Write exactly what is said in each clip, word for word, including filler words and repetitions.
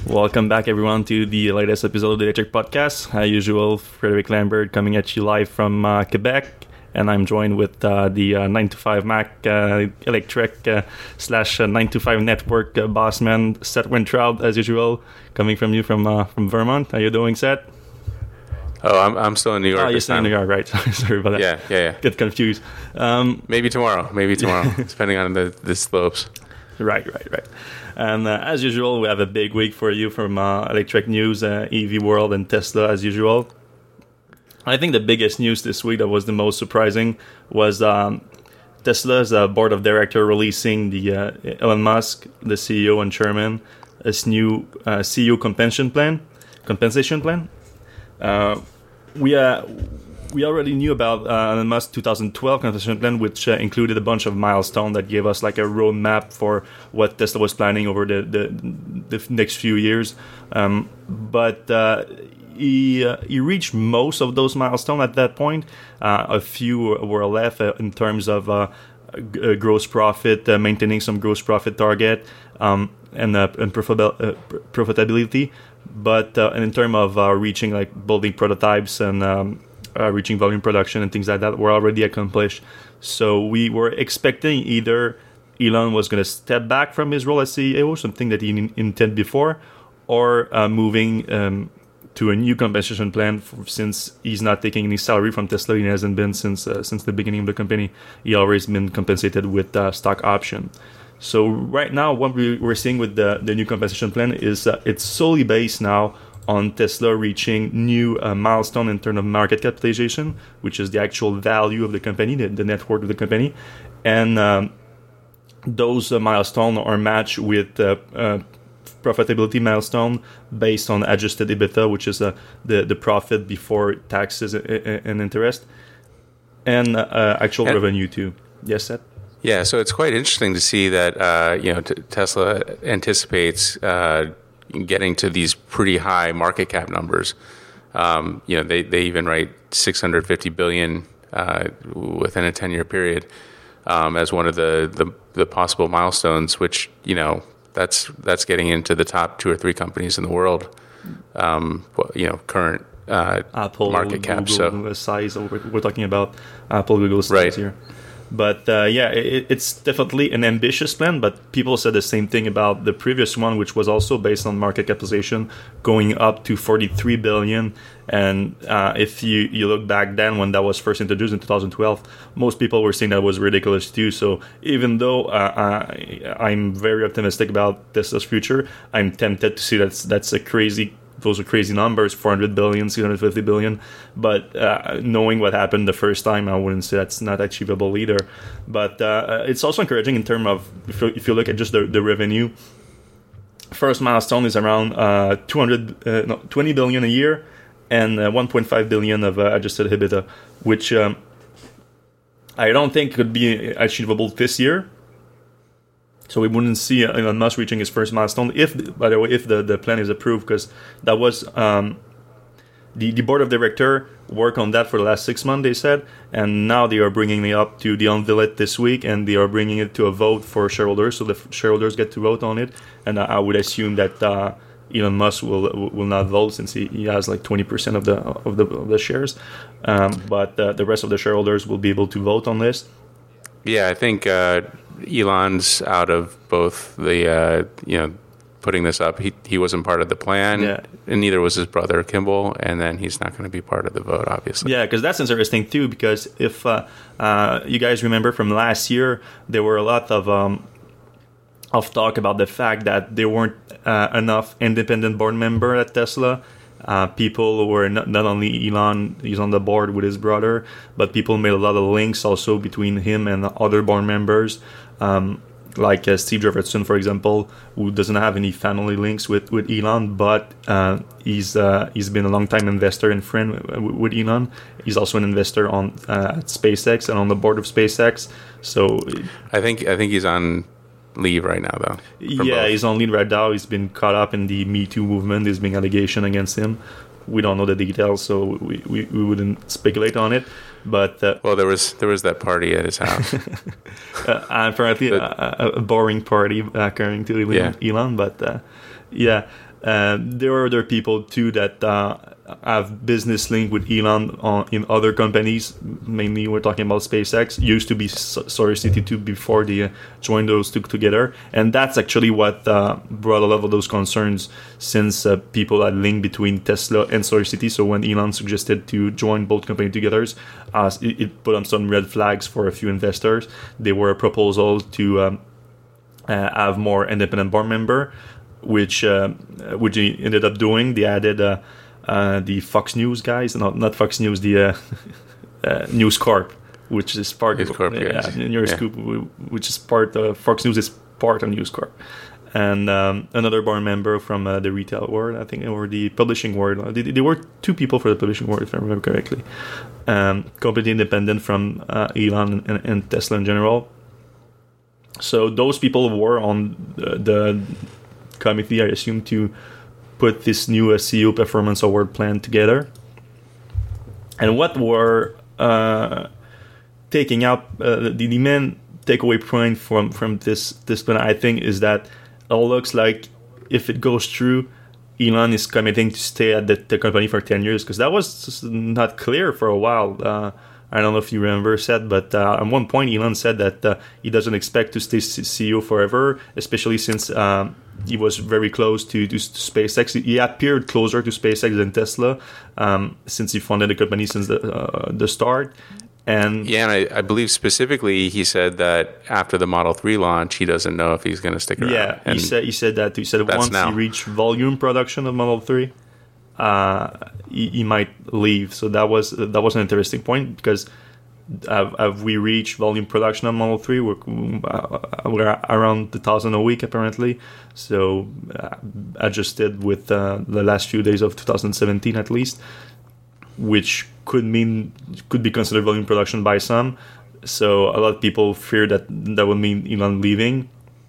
Welcome back, everyone, to the latest episode of the Electric Podcast. As usual, Frederic Lambert coming at you live from uh, Quebec, and I'm joined with uh, the uh, nine to five Mac uh, Electric uh, slash uh, nine to five Network uh, boss man, Seth Wintroud, as usual, coming from you from uh, from Vermont. How you doing, Seth? Oh, I'm I'm still in New York. Oh, you're still in New York, right? Sorry about that. Yeah, yeah, yeah. Get confused. Um, maybe tomorrow. Maybe tomorrow, depending on the, the slopes. Right, right, right. And uh, as usual, we have a big week for you from uh, Electric News, uh, E V World, and Tesla, as usual. I think the biggest news this week that was the most surprising was um, Tesla's uh, board of directors releasing the uh, Elon Musk, the C E O and chairman, this new uh, C E O compensation plan. Compensation plan. Uh, we uh, we already knew about uh, Elon Musk's two thousand twelve compensation plan, which uh, included a bunch of milestones that gave us like a roadmap for what Tesla was planning over the the, the next few years. Um, but uh, he uh, he reached most of those milestones at that point. Uh, a few were left uh, in terms of uh, g- gross profit, uh, maintaining some gross profit target, um, and uh, and profitabil- uh, profitability. But uh, in terms of uh, reaching like building prototypes and um, uh, reaching volume production and things like that were already accomplished. So we were expecting either Elon was going to step back from his role as C E O, something that he in- intended before, or uh, moving um, to a new compensation plan for, since he's not taking any salary from Tesla. He hasn't been since uh, since the beginning of the company. He always been compensated with uh, stock option. So right now, what we, we're seeing with the, the new compensation plan is uh, it's solely based now on Tesla reaching new uh, milestone in terms of market capitalization, which is the actual value of the company, the, the net worth of the company. And um, those uh, milestones are matched with uh, uh, profitability milestone based on adjusted EBITDA, which is uh, the, the profit before taxes and interest, and uh, actual and- revenue too. Yes, Seth? Yeah, so it's quite interesting to see that uh, you know t- Tesla anticipates uh, getting to these pretty high market cap numbers. Um, you know, they, they even write six hundred fifty billion uh, within a ten year period um, as one of the, the, the possible milestones. Which you know that's that's getting into the top two or three companies in the world. Um, you know, current uh, Apple, market cap. Google, So size. We're, we're talking about Apple, Google size right. here. But uh, yeah, it, it's definitely an ambitious plan, but people said the same thing about the previous one, which was also based on market capitalization going up to forty-three billion. And uh, if you, you look back then when that was first introduced in two thousand twelve, most people were saying that was ridiculous too. So even though uh, I, I'm very optimistic about Tesla's future, I'm tempted to see that's, that's a crazy Those are crazy numbers, four hundred billion, six hundred fifty billion. But uh, knowing what happened the first time, I wouldn't say that's not achievable either. But uh, it's also encouraging in terms of, if you, if you look at just the, the revenue, first milestone is around uh, two hundred, uh, no, twenty billion a year and uh, one point five billion of uh, adjusted EBITDA, which um, I don't think could be achievable this year. So we wouldn't see Elon Musk reaching his first milestone if, by the way, if the, the plan is approved, because that was um, the the board of directors worked on that for the last six months, they said, and now they are bringing it up to the unveil it this week, and they are bringing it to a vote for shareholders, so the shareholders get to vote on it, and I would assume that uh, Elon Musk will will not vote since he, he has like twenty percent of the of the of the shares, um, but uh, the rest of the shareholders will be able to vote on this. Yeah, I think uh, Elon's out of both the, uh, you know, putting this up. He he wasn't part of the plan, yeah. and neither was his brother Kimball, and then he's not going to be part of the vote, obviously. Yeah, because that's interesting too, because if uh, uh, you guys remember from last year, there were a lot of um, of talk about the fact that there weren't uh, enough independent board members at Tesla. Uh, people who were not, not only Elon, he's on the board with his brother, but people made a lot of links also between him and other board members, um, like uh, Steve Jefferson, for example, who doesn't have any family links with, with Elon, but uh, he's uh, he's been a long-time investor and friend with, with Elon. He's also an investor on uh, at SpaceX and on the board of SpaceX. So I think I think he's on leave right now, though. Yeah, both. He's on leave right now. He's been caught up in the Me Too movement. There's been allegation against him. We don't know the details, so we, we, we wouldn't speculate on it. But uh, well, there was there was that party at his house. uh, apparently, but, a, a boring party, according to Elon. Yeah. Elon but uh, Yeah, uh, there are other people too that uh, have business link with Elon on, in other companies. Mainly, we're talking about SpaceX. Used to be SolarCity two before they uh, joined those two together, and that's actually what uh, brought a lot of those concerns, since uh, people had linked between Tesla and SolarCity. So when Elon suggested to join both companies together, uh, it, it put on some red flags for a few investors. There were a proposal to um, uh, have more independent board member, which uh, which he ended up doing. They added uh, uh, the Fox News guys, not not Fox News, the uh, uh, News Corp, which is part News of Corp, yeah, yes. News Yeah. Scoop, which is part of Fox News is part of News Corp, and um, another board member from uh, the retail world, I think, or the publishing world. There were two people for the publishing world, if I remember correctly, um, completely independent from uh, Elon and, and Tesla in general. So those people were on the, the committee, I assume, to put this new uh, C E O performance award plan together. And what we're uh, taking out, uh, the, the main takeaway point from, from this, this plan, I think, is that it looks like if it goes through, Elon is committing to stay at the, the company for ten years, because that was just not clear for a while. Uh, I don't know if you remember, Seth, but uh, at one point Elon said that uh, he doesn't expect to stay C E O forever, especially since um, he was very close to, to SpaceX. He appeared closer to SpaceX than Tesla, um, since he founded the company since the, uh, the start. And Yeah, and I, I believe specifically he said that after the Model three launch, he doesn't know if he's going to stick around. yeah, and he said he said that. He said once now. he reached volume production of Model three, uh, he, he might leave. So that was that was an interesting point, because have, have we reached volume production on Model three? We're, uh, we're around two thousand a week apparently. So uh, adjusted with uh, the last few days of two thousand seventeen at least, which could mean could be considered volume production by some. So a lot of people fear that that would mean Elon leaving,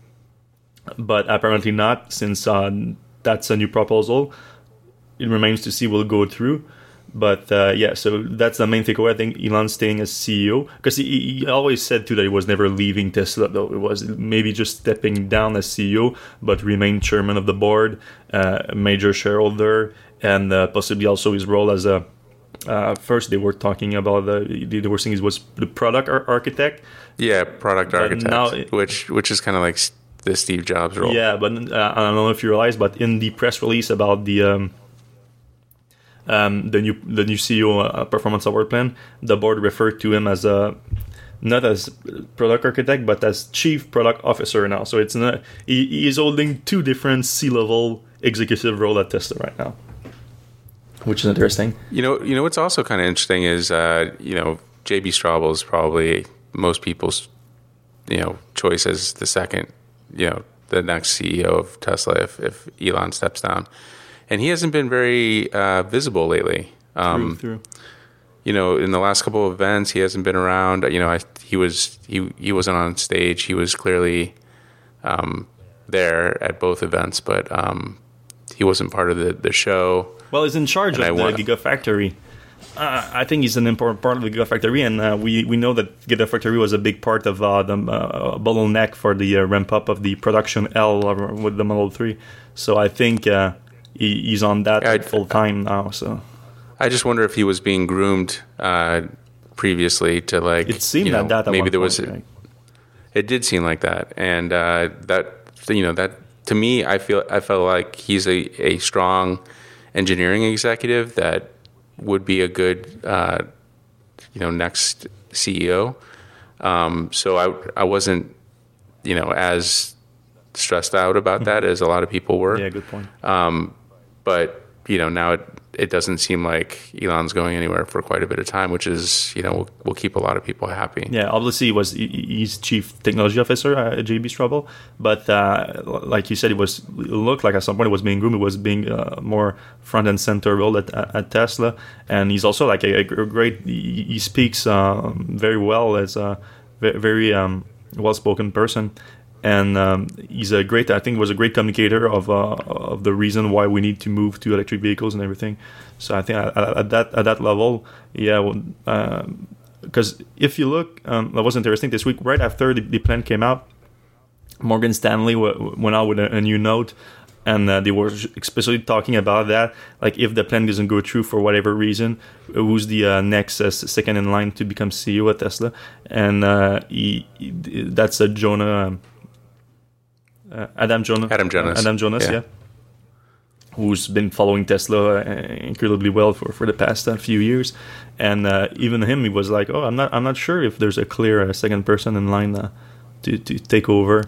but apparently not, since uh, that's a new proposal. It remains to see will go through. But uh, yeah, so that's the main takeaway. I think Elon staying as C E O, because he, he always said too that he was never leaving Tesla, though. It was maybe just stepping down as C E O, but remain chairman of the board, uh, a major shareholder, and uh, possibly also his role as a Uh, first, they were talking about the. They were saying he was the product ar- architect. Yeah, product But architect, now it- which which is kind of like s- the Steve Jobs role. Yeah, but uh, I don't know if you realize, but in the press release about the um, um, the new the new C E O uh, performance award plan, the board referred to him as a not as product architect, but as chief product officer now. So it's not he, he is holding two different C-level executive role at Tesla right now, which is interesting. You know, you know what's also kind of interesting is, uh, you know, J B Straubel is probably most people's, you know, choice as the second, you know, the next C E O of Tesla if, if Elon steps down, and he hasn't been very uh, visible lately. Um, Through, through. You know, in the last couple of events, he hasn't been around. You know, I, he was he he wasn't on stage. He was clearly um, there at both events, but um, he wasn't part of the, the show. Well, he's in charge And of I the want- Gigafactory. Uh, I think he's an important part of the Gigafactory, and uh, we we know that Gigafactory was a big part of uh, the uh, bottleneck for the uh, ramp up of the production L with the Model three. So I think uh, he, he's on that Yeah, I- full time now. So I just wonder if he was being groomed uh, previously to like. it seemed you know, like that. At maybe one there was. point, right? It did seem like that, and uh, that you know that to me, I feel I felt like he's a, a strong engineering executive that would be a good uh, you know next C E O. Um, so I I wasn't you know as stressed out about that as a lot of people were. Yeah, good point. Um, but you know now it it doesn't seem like Elon's going anywhere for quite a bit of time, which is you know will, will keep a lot of people happy. Yeah, obviously he was he- he's chief technology officer at J B Straubel, but uh, like you said, it was it looked like at some point it was being groomed. It was being uh, more front and center role at, at Tesla, and he's also like a, a great. He, he speaks um, very well as a very, very um, well spoken person. And um, he's a great. I think was a great communicator of uh, of the reason why we need to move to electric vehicles and everything. So I think at, at that at that level, yeah. Because um, if you look, um, that was interesting this week. Right after the, the plan came out, Morgan Stanley w- went out with a, a new note and uh, they were especially talking about that, like if the plan doesn't go through for whatever reason, who's the uh, next uh, second in line to become C E O at Tesla, and uh, he, he, that's uh, Jonah, um, uh, Adam Jonah, Adam Jonas, Adam Jonas, yeah. yeah. Who's been following Tesla incredibly well for, for the past uh, few years, and uh, even him, he was like, "Oh, I'm not, I'm not sure if there's a clear uh, second person in line uh, to to take over."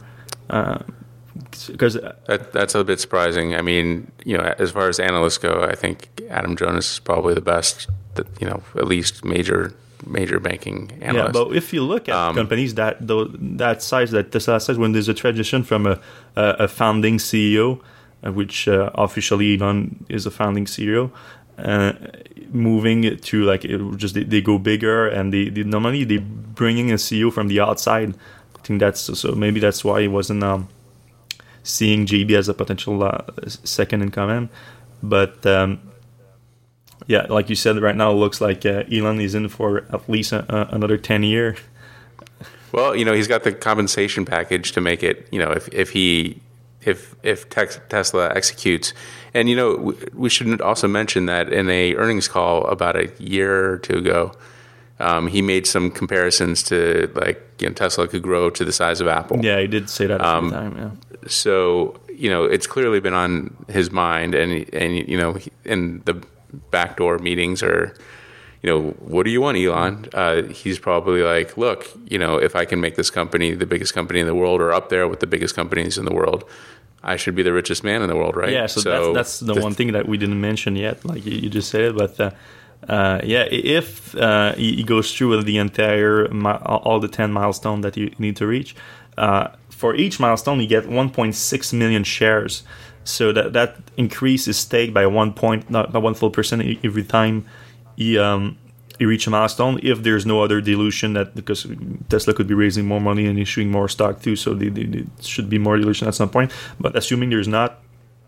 Because uh, that, that's a bit surprising. I mean, you know, as far as analysts go, I think Adam Jonas is probably the best. That, you know, at least major major banking analyst. Yeah, but if you look at um, companies that that size, that Tesla size, when there's a transition from a a, a founding C E O. Which uh, officially Elon is a founding C E O, uh, moving to like it just they, they go bigger, and they, they normally they bringing a C E O from the outside. I think that's so maybe that's why he wasn't um, seeing J B as a potential uh, second in command. But um, yeah, like you said, right now it looks like uh, Elon is in for at least a, a, another ten year. Well, you know, he's got the compensation package to make it. You know, if if he. If if Tesla executes, and you know we should also mention that in a earnings call about a year or two ago, um, he made some comparisons to like you know Tesla could grow to the size of Apple. Yeah, he did say that at um, the time. Yeah. So you know it's clearly been on his mind, and and you know in the backdoor meetings or you know what do you want, Elon? Uh, he's probably like, look, you know if I can make this company the biggest company in the world or up there with the biggest companies in the world, I should be the richest man in the world, right? Yeah, so, so that's, that's the, the one thing that we didn't mention yet, like you, you just said it. But uh, uh, yeah, if uh, he goes through with the entire, all the ten milestones that you need to reach, uh, for each milestone you get one point six million shares. So that that increases stake by one point, not by one full percent every time he um, he reach a milestone. If there's no other dilution, that because Tesla could be raising more money and issuing more stock too, so there should be more dilution at some point. But assuming there's not,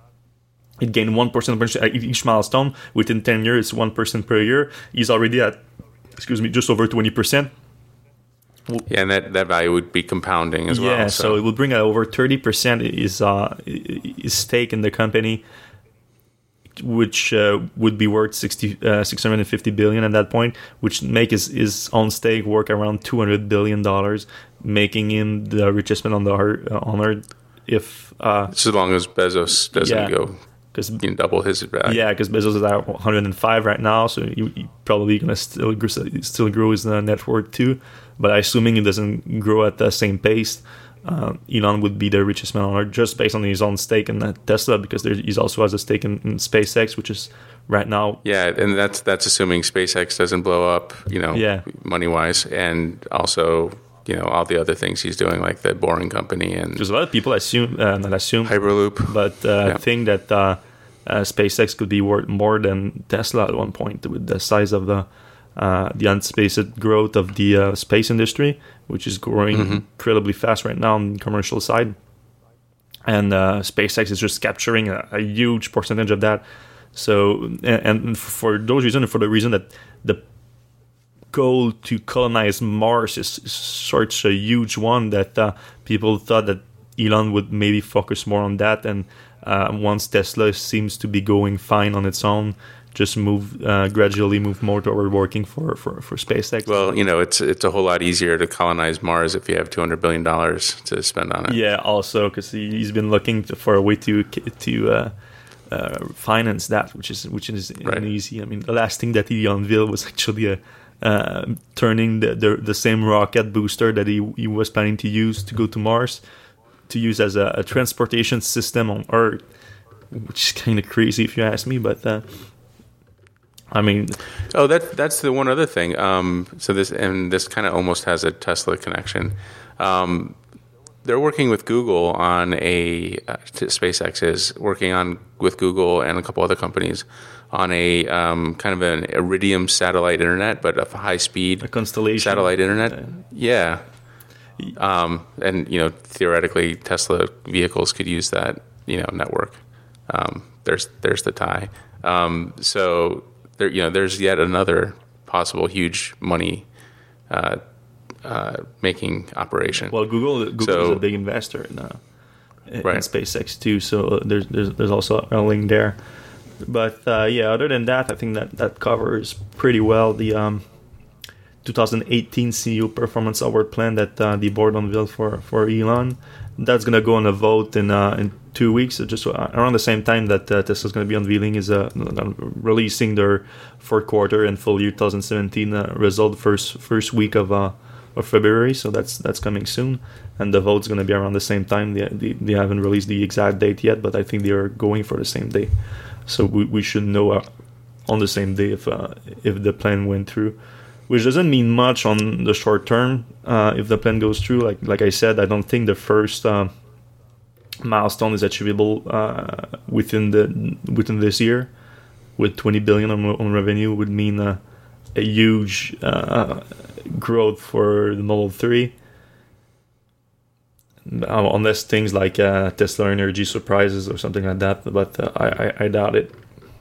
it gained one percent each milestone. Within ten years, it's one percent per year. He's already at, excuse me, just over twenty percent. Yeah, and that, that value would be compounding as yeah, well. Yeah, so. so it would bring over thirty percent is uh, is stake in the company, which uh, would be worth sixty, uh, six hundred fifty billion at that point, which make his, his own stake work around two hundred billion dollars, making him the richest man on the earth, uh, on earth if uh, so long as Bezos doesn't yeah, go you can double his value. Yeah, because Bezos is at one hundred five right now, so he, he probably gonna still grow, still grow his uh, net worth too. But assuming it doesn't grow at the same pace, uh, Elon would be the richest man on earth just based on his own stake in Tesla, because there, he also has a stake in, in SpaceX, which is right now. Yeah, and that's that's assuming SpaceX doesn't blow up, you know, yeah. money wise, and also you know all the other things he's doing, like the Boring Company, and there's a lot of people assume, uh, not assume, Hyperloop, but uh, yeah. think that uh, uh, SpaceX could be worth more than Tesla at one point with the size of the. Uh, the anticipated growth of the uh, space industry, which is growing mm-hmm. incredibly fast right now on the commercial side. And uh, SpaceX is just capturing a, a huge percentage of that. So, and, and for those reasons, for the reason that the goal to colonize Mars is such a huge one that uh, people thought that Elon would maybe focus more on that. And uh, once Tesla seems to be going fine on its own, just move uh, gradually move more toward working for, for, for SpaceX. Well, you know, it's it's a whole lot easier to colonize Mars if you have two hundred billion dollars to spend on it. Yeah, also because he, he's been looking to, for a way to to uh, uh, finance that, which is which is right. easy. I mean, the last thing that he unveiled was actually a, uh, turning the, the the same rocket booster that he he was planning to use to go to Mars to use as a, a transportation system on Earth, which is kind of crazy if you ask me, but. Uh, I mean, oh, that that's the one other thing. Um, so this and this kind of almost has a Tesla connection. Um, they're working with Google on a uh, SpaceX is working on with Google and a couple other companies on a um, kind of an Iridium satellite internet, but a high speed a constellation satellite internet. Uh, yeah, um, and you know theoretically Tesla vehicles could use that you know network. Um, there's there's the tie. Um, so. There, you know, there's yet another possible huge money uh, uh, making operation. Well, Google Google so, is a big investor in uh, in right. SpaceX too. So there's there's there's also a link there. But uh, yeah, other than that, I think that that covers pretty well the um, twenty eighteen C E O Performance Award plan that uh, the board unveiled for, for Elon. That's gonna go on a vote in uh, in two weeks, so just around the same time that uh, Tesla's gonna be unveiling is uh, releasing their fourth quarter and full year twenty seventeen uh, result first first week of uh, of February. So that's that's coming soon, and the vote's gonna be around the same time. They they, they haven't released the exact date yet, but I think they are going for the same day. So we we should know uh, on the same day if uh, if the plan went through. Which doesn't mean much on the short term uh, if the plan goes through. Like like I said, I don't think the first uh, milestone is achievable uh, within the within this year. With twenty billion on, on revenue would mean uh, a huge uh, growth for the Model three, uh, unless things like uh, Tesla Energy surprises or something like that. But uh, I, I I doubt it.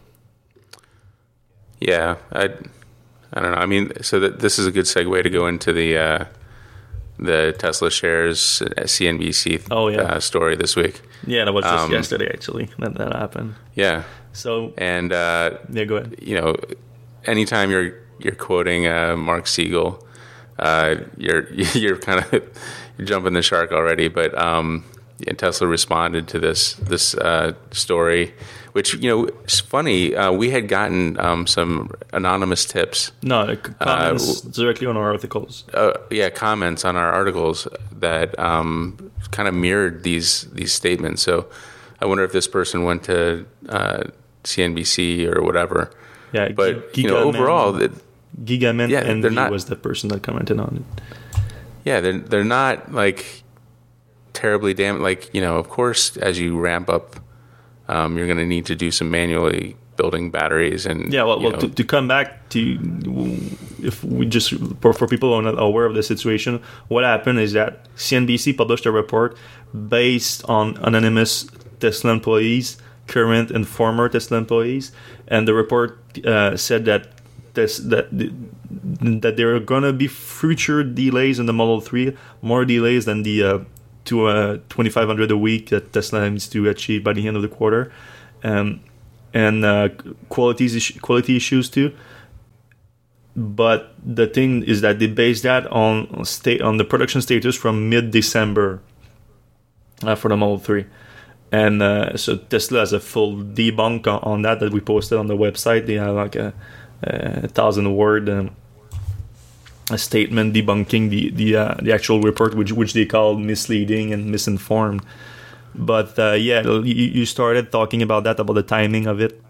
Yeah, I. I don't know. I mean, so that this is a good segue to go into the uh, the Tesla shares C N B C oh, yeah. uh, story this week. Yeah, that was just um, yesterday actually that that happened. Yeah. So and uh, yeah, go ahead. You know, anytime you're you're quoting uh, Mark Siegel, uh, you're you're kind of you're jumping the shark already. But um, yeah, Tesla responded to this this uh, story. Which, you know, it's funny. Uh, we had gotten um, some anonymous tips. No, like comments uh, directly on our articles. Uh, yeah, comments on our articles that um, kind of mirrored these these statements. So I wonder if this person went to uh, C N B C or whatever. Yeah, but Giga you know, Man, overall, it, Gigaman yeah, Envy they're not, was the person that commented on it. Yeah, they're they're not like terribly damn. Like, you know, of course, as you ramp up. Um, you're going to need to do some manually building batteries and yeah. Well, well to, to come back to if we just for, for people who are not aware of the situation, what happened is that C N B C published a report based on anonymous Tesla employees, current and former Tesla employees, and the report uh, said that this, that that there are going to be future delays in the Model three, more delays than the uh, to uh, twenty-five hundred a week that Tesla needs to achieve by the end of the quarter, um, and uh, quality quality issues too. But the thing is that they base that on state on the production status from mid-December uh, for the Model three, and uh, so Tesla has a full debunk on, on that that we posted on the website. They have like a, a thousand word. Um, a statement debunking the the uh, the actual report, which which they called misleading and misinformed. But uh, yeah, you, you started talking about that, about the timing of it.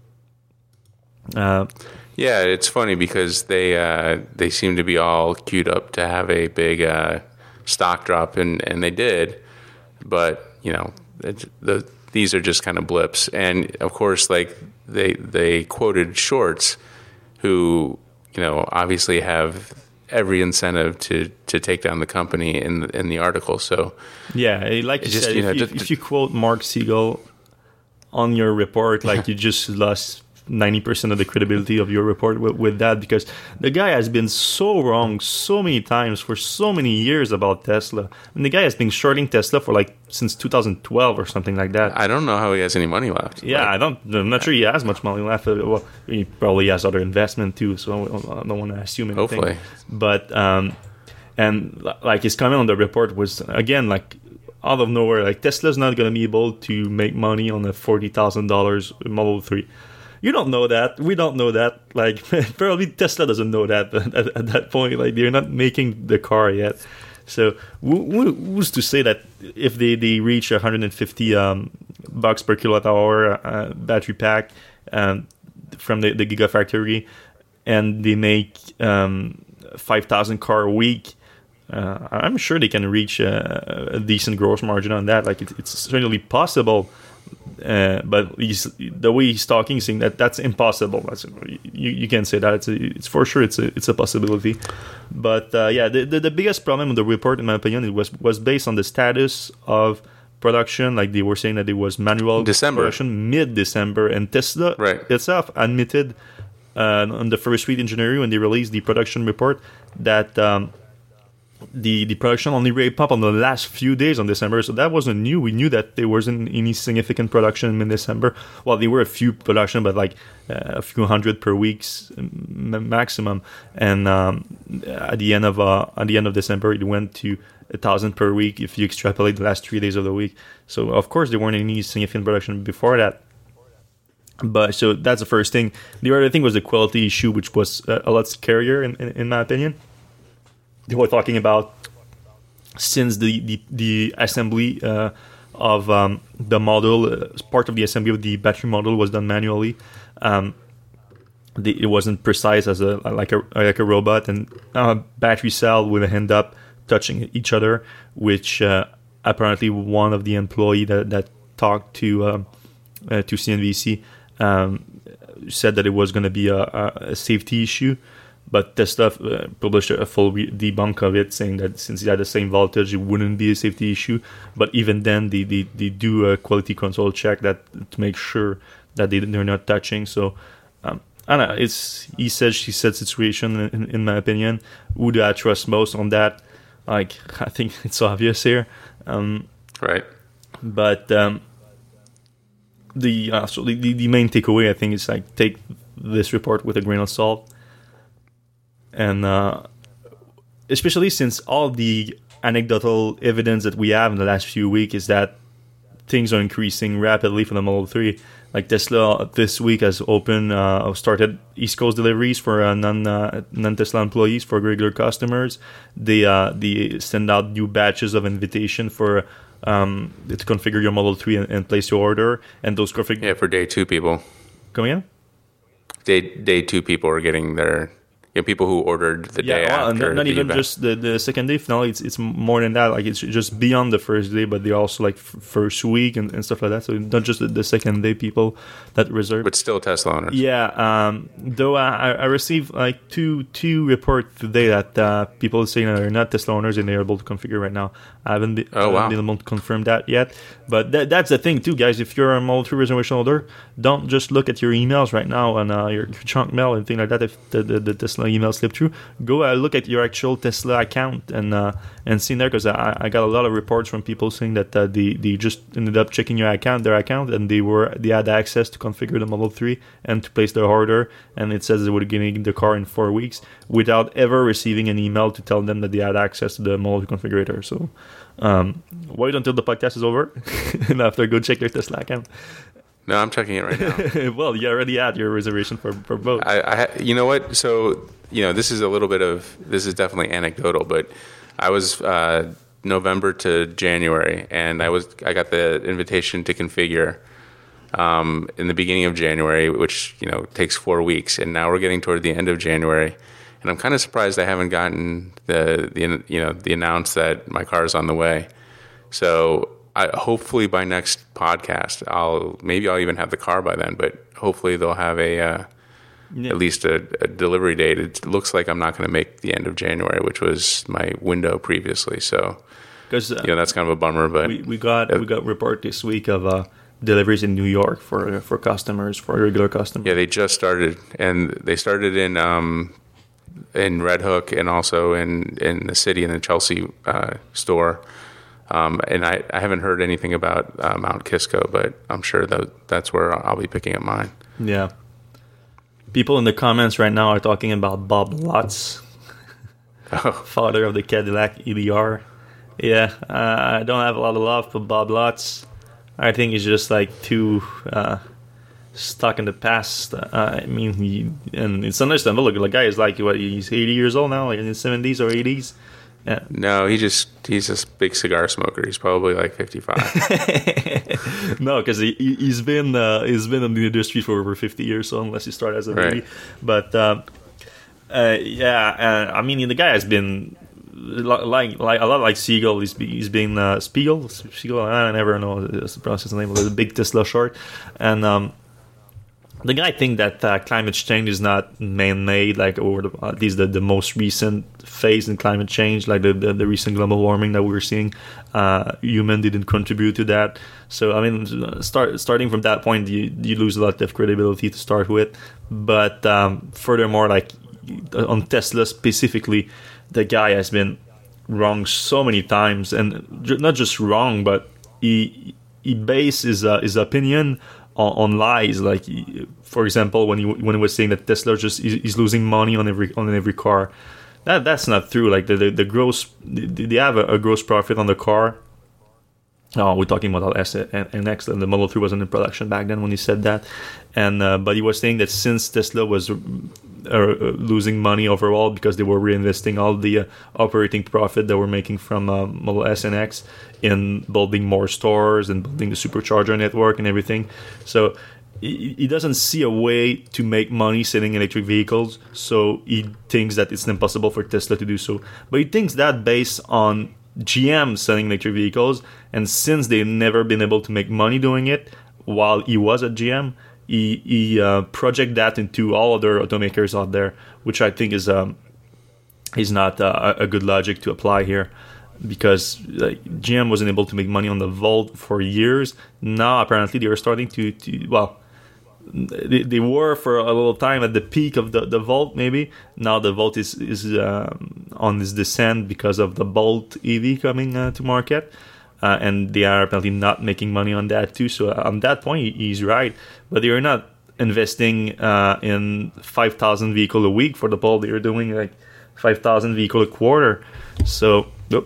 Uh, yeah, it's funny because they uh, they seem to be all queued up to have a big uh, stock drop, and, and they did. But you know, it, the these are just kind of blips, and of course, like they they quoted shorts, who you know obviously have every incentive to, to take down the company in the, in the article. So yeah, like you just, said, you know, if, you, just, if you quote Mark Siegel on your report, like you just lost ninety percent of the credibility of your report with, with that, because the guy has been so wrong so many times for so many years about Tesla. And the guy has been shorting Tesla for like since two thousand twelve or something like that. I don't know how he has any money left. Yeah, like, I don't. I'm not sure he has much money left. Well, he probably has other investment too, so I don't want to assume anything. Hopefully, but um, and like his comment on the report was again like out of nowhere, like Tesla's not going to be able to make money on a forty thousand dollars Model three. You don't know that. We don't know that. Like, probably Tesla doesn't know that at, at that point. Like, they're not making the car yet. So, who, who's to say that if they, they reach one hundred fifty um, bucks per kilowatt hour uh, battery pack um, from the, the Gigafactory, and they make um, five thousand car a week, uh, I'm sure they can reach a, a decent gross margin on that. Like, it, it's certainly possible. Uh, but he's, the way he's talking, he's saying that that's impossible. That's, you, you can't say that. It's, a, it's for sure it's a, it's a possibility. But uh, yeah, the, the the biggest problem with the report, in my opinion, it was was based on the status of production. Like they were saying that it was manual December. production mid-December, and Tesla right. itself admitted uh, on the first week in January when they released the production report that um, the the production only ramped up on the last few days on December, so that wasn't new. We knew that there wasn't any significant production in December. Well, there were a few production, but like uh, a few hundred per week m- maximum. And um, at the end of uh, at the end of December, it went to a thousand per week if you extrapolate the last three days of the week. So of course there weren't any significant production before that. But so that's the first thing. The other thing was the quality issue, which was uh, a lot scarier in, in, in my opinion. They were talking about since the the, the assembly uh, of um, the model, uh, part of the assembly of the battery model was done manually. Um, the, it wasn't precise as a like a like a robot, and uh, battery cell would end up touching each other, which uh, apparently one of the employee that that talked to um, uh, to C N B C um, said that it was going to be a, a safety issue. But Tesla uh, published a full re- debunk of it, saying that since it had the same voltage, it wouldn't be a safety issue. But even then, they, they, they do a quality control check that to make sure that they, they're not touching. So, um, I don't know. It's he said, she said situation, in, in my opinion. Who do I trust most on that? Like, I think it's obvious here. Um, right. But um, the, uh, so the, the main takeaway, I think, is like take this report with a grain of salt. And uh, especially since all the anecdotal evidence that we have in the last few weeks is that things are increasing rapidly for the Model three. Like Tesla this week has opened, uh, started East Coast deliveries for uh, non uh, non Tesla employees, for regular customers. They uh, they send out new batches of invitation for um, to configure your Model three and, and place your order. And those config yeah for day two people. Come again? Day day two people are getting their. You know, people who ordered the yeah, day well, after. Not, not the even event. just the, the second day. No, it's it's more than that. Like it's just beyond the first day, but they're also like f- first week and, and stuff like that. So not just the, the second day people that reserve. But still Tesla owners. Yeah. Um, though I, I received like two two reports today that uh, people saying that they're not Tesla owners and they're able to configure right now. I haven't, be, oh, I haven't wow. been able to confirm that yet. But that, that's the thing too, guys. If you're a Model three reservation holder, don't just look at your emails right now and uh, your, your junk mail and things like that. If the, the, the Tesla email slipped through, go uh, look at your actual Tesla account and uh, and see in there, because I, I got a lot of reports from people saying that uh, they they just ended up checking your account, their account, and they were they had access to configure the Model three and to place their order, and it says they would be getting the car in four weeks without ever receiving an email to tell them that they had access to the Model three configurator. So um, wait until the podcast is over, and after go check your Tesla account. No, I'm checking it right now. Well, you already had your reservation for, for both. I, I, you know what? So, you know, this is a little bit of, this is definitely anecdotal, but I was uh, November to January, and I was, I got the invitation to configure um, in the beginning of January, which, you know, takes four weeks, and now we're getting toward the end of January, and I'm kind of surprised I haven't gotten the, the you know, the announce that my car is on the way. So I, hopefully by next podcast, I'll maybe I'll even have the car by then. But hopefully they'll have a uh, yeah. at least a, a delivery date. It looks like I'm not going to make the end of January, which was my window previously. So, because uh, you know, that's kind of a bummer. But we, we got uh, we got report this week of uh, deliveries in New York for for customers, for regular customers. Yeah, they just started, and they started in um, in Red Hook and also in in the city in the Chelsea uh, store. Um, and I, I haven't heard anything about uh, Mount Kisco, but I'm sure that that's where I'll be picking up mine. Yeah. People in the comments right now are talking about Bob Lutz, oh. father of the Cadillac E D R. Yeah, uh, I don't have a lot of love for Bob Lutz. I think he's just like too uh, stuck in the past. Uh, I mean, he, and it's understandable. Look, the guy is like, what, he's eighty years old now, like in his seventies or eighties. Yeah. No, he just he's a big cigar smoker. He's probably like fifty-five. No, because he he's been uh, he's been in the industry for over fifty years. So unless you start as a baby, right. but um, uh, yeah, uh, I mean the guy has been like like a lot like Siegel. He's he's been uh, Spiegel. Spiegel. I never know the process name. The big Tesla short, and um, the guy think that uh, climate change is not man-made, like over the, at least the, the most recent phase in climate change, like the, the, the recent global warming that we're seeing. Uh, human didn't contribute to that. So, I mean, start, starting from that point, you, you lose a lot of credibility to start with. But um, furthermore, like on Tesla specifically, the guy has been wrong so many times, and j- not just wrong, but he he based his uh, his opinion on, on lies. Like, he, for example, when he when he was saying that Tesla just is, is losing money on every on every car, that that's not true. Like the the, the gross, they have a, a gross profit on the car. Oh, we're talking about S and X, and the Model three wasn't in production back then when he said that. And uh, but he was saying that since Tesla was uh, losing money overall because they were reinvesting all the uh, operating profit they were making from uh, Model S and X in building more stores and building the supercharger network and everything. So he, he doesn't see a way to make money selling electric vehicles. So he thinks that it's impossible for Tesla to do so. But he thinks that based on G M selling electric vehicles, and since they've never been able to make money doing it while he was at G M, he, he uh, project that into all other automakers out there, which I think is um, is not uh, a good logic to apply here, because like, G M wasn't able to make money on the Volt for years. Now apparently they are starting to, to well, They, they were for a little time at the peak of the, the Volt, maybe. Now the Volt is is um, on this descent because of the Bolt E V coming uh, to market, uh, and they are apparently not making money on that too. So on that point, he's right. But they are not investing uh, in five thousand vehicle a week for the Bolt. They are doing like five thousand vehicle a quarter. So, oh.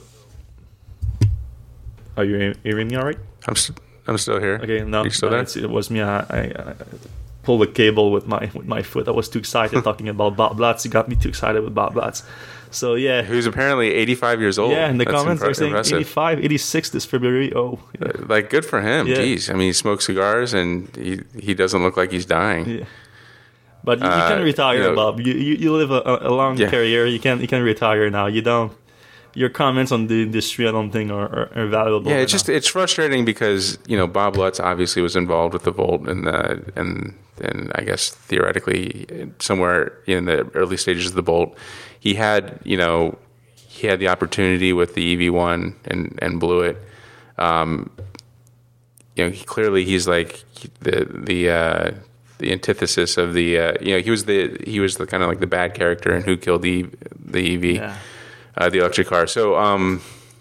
Are you hearing me all right? I'm st- I'm still here. Okay, no, Are you still no there? it's, it was me. I, I, I pulled the cable with my with my foot. I was too excited talking about Bob Blatz. He got me too excited with Bob Blatz. So yeah, Who's apparently eighty-five years old. yeah. In the That's comments, impre- they're saying impressive. eighty-five, eighty-six this February. Oh, yeah. Uh, Like, good for him. Yeah. Jeez. I mean, he smokes cigars and he, he doesn't look like he's dying. Yeah. But you, you Uh, can retire, you know- Bob. You, you you live a, a long Yeah. career. You can you can retire now. You don't. Your comments on the industry, I don't think, are, are, are valuable. Yeah, it's right just now. it's frustrating because you know Bob Lutz obviously was involved with the Volt and the, and and I guess theoretically somewhere in the early stages of the Bolt, he had you know he had the opportunity with the E V one and and blew it. Um, you know, he, clearly he's like the the uh, the antithesis of the uh, you know he was the he was the kind of like the bad character in Who Killed the the E V. Yeah. Uh, the electric car. So um,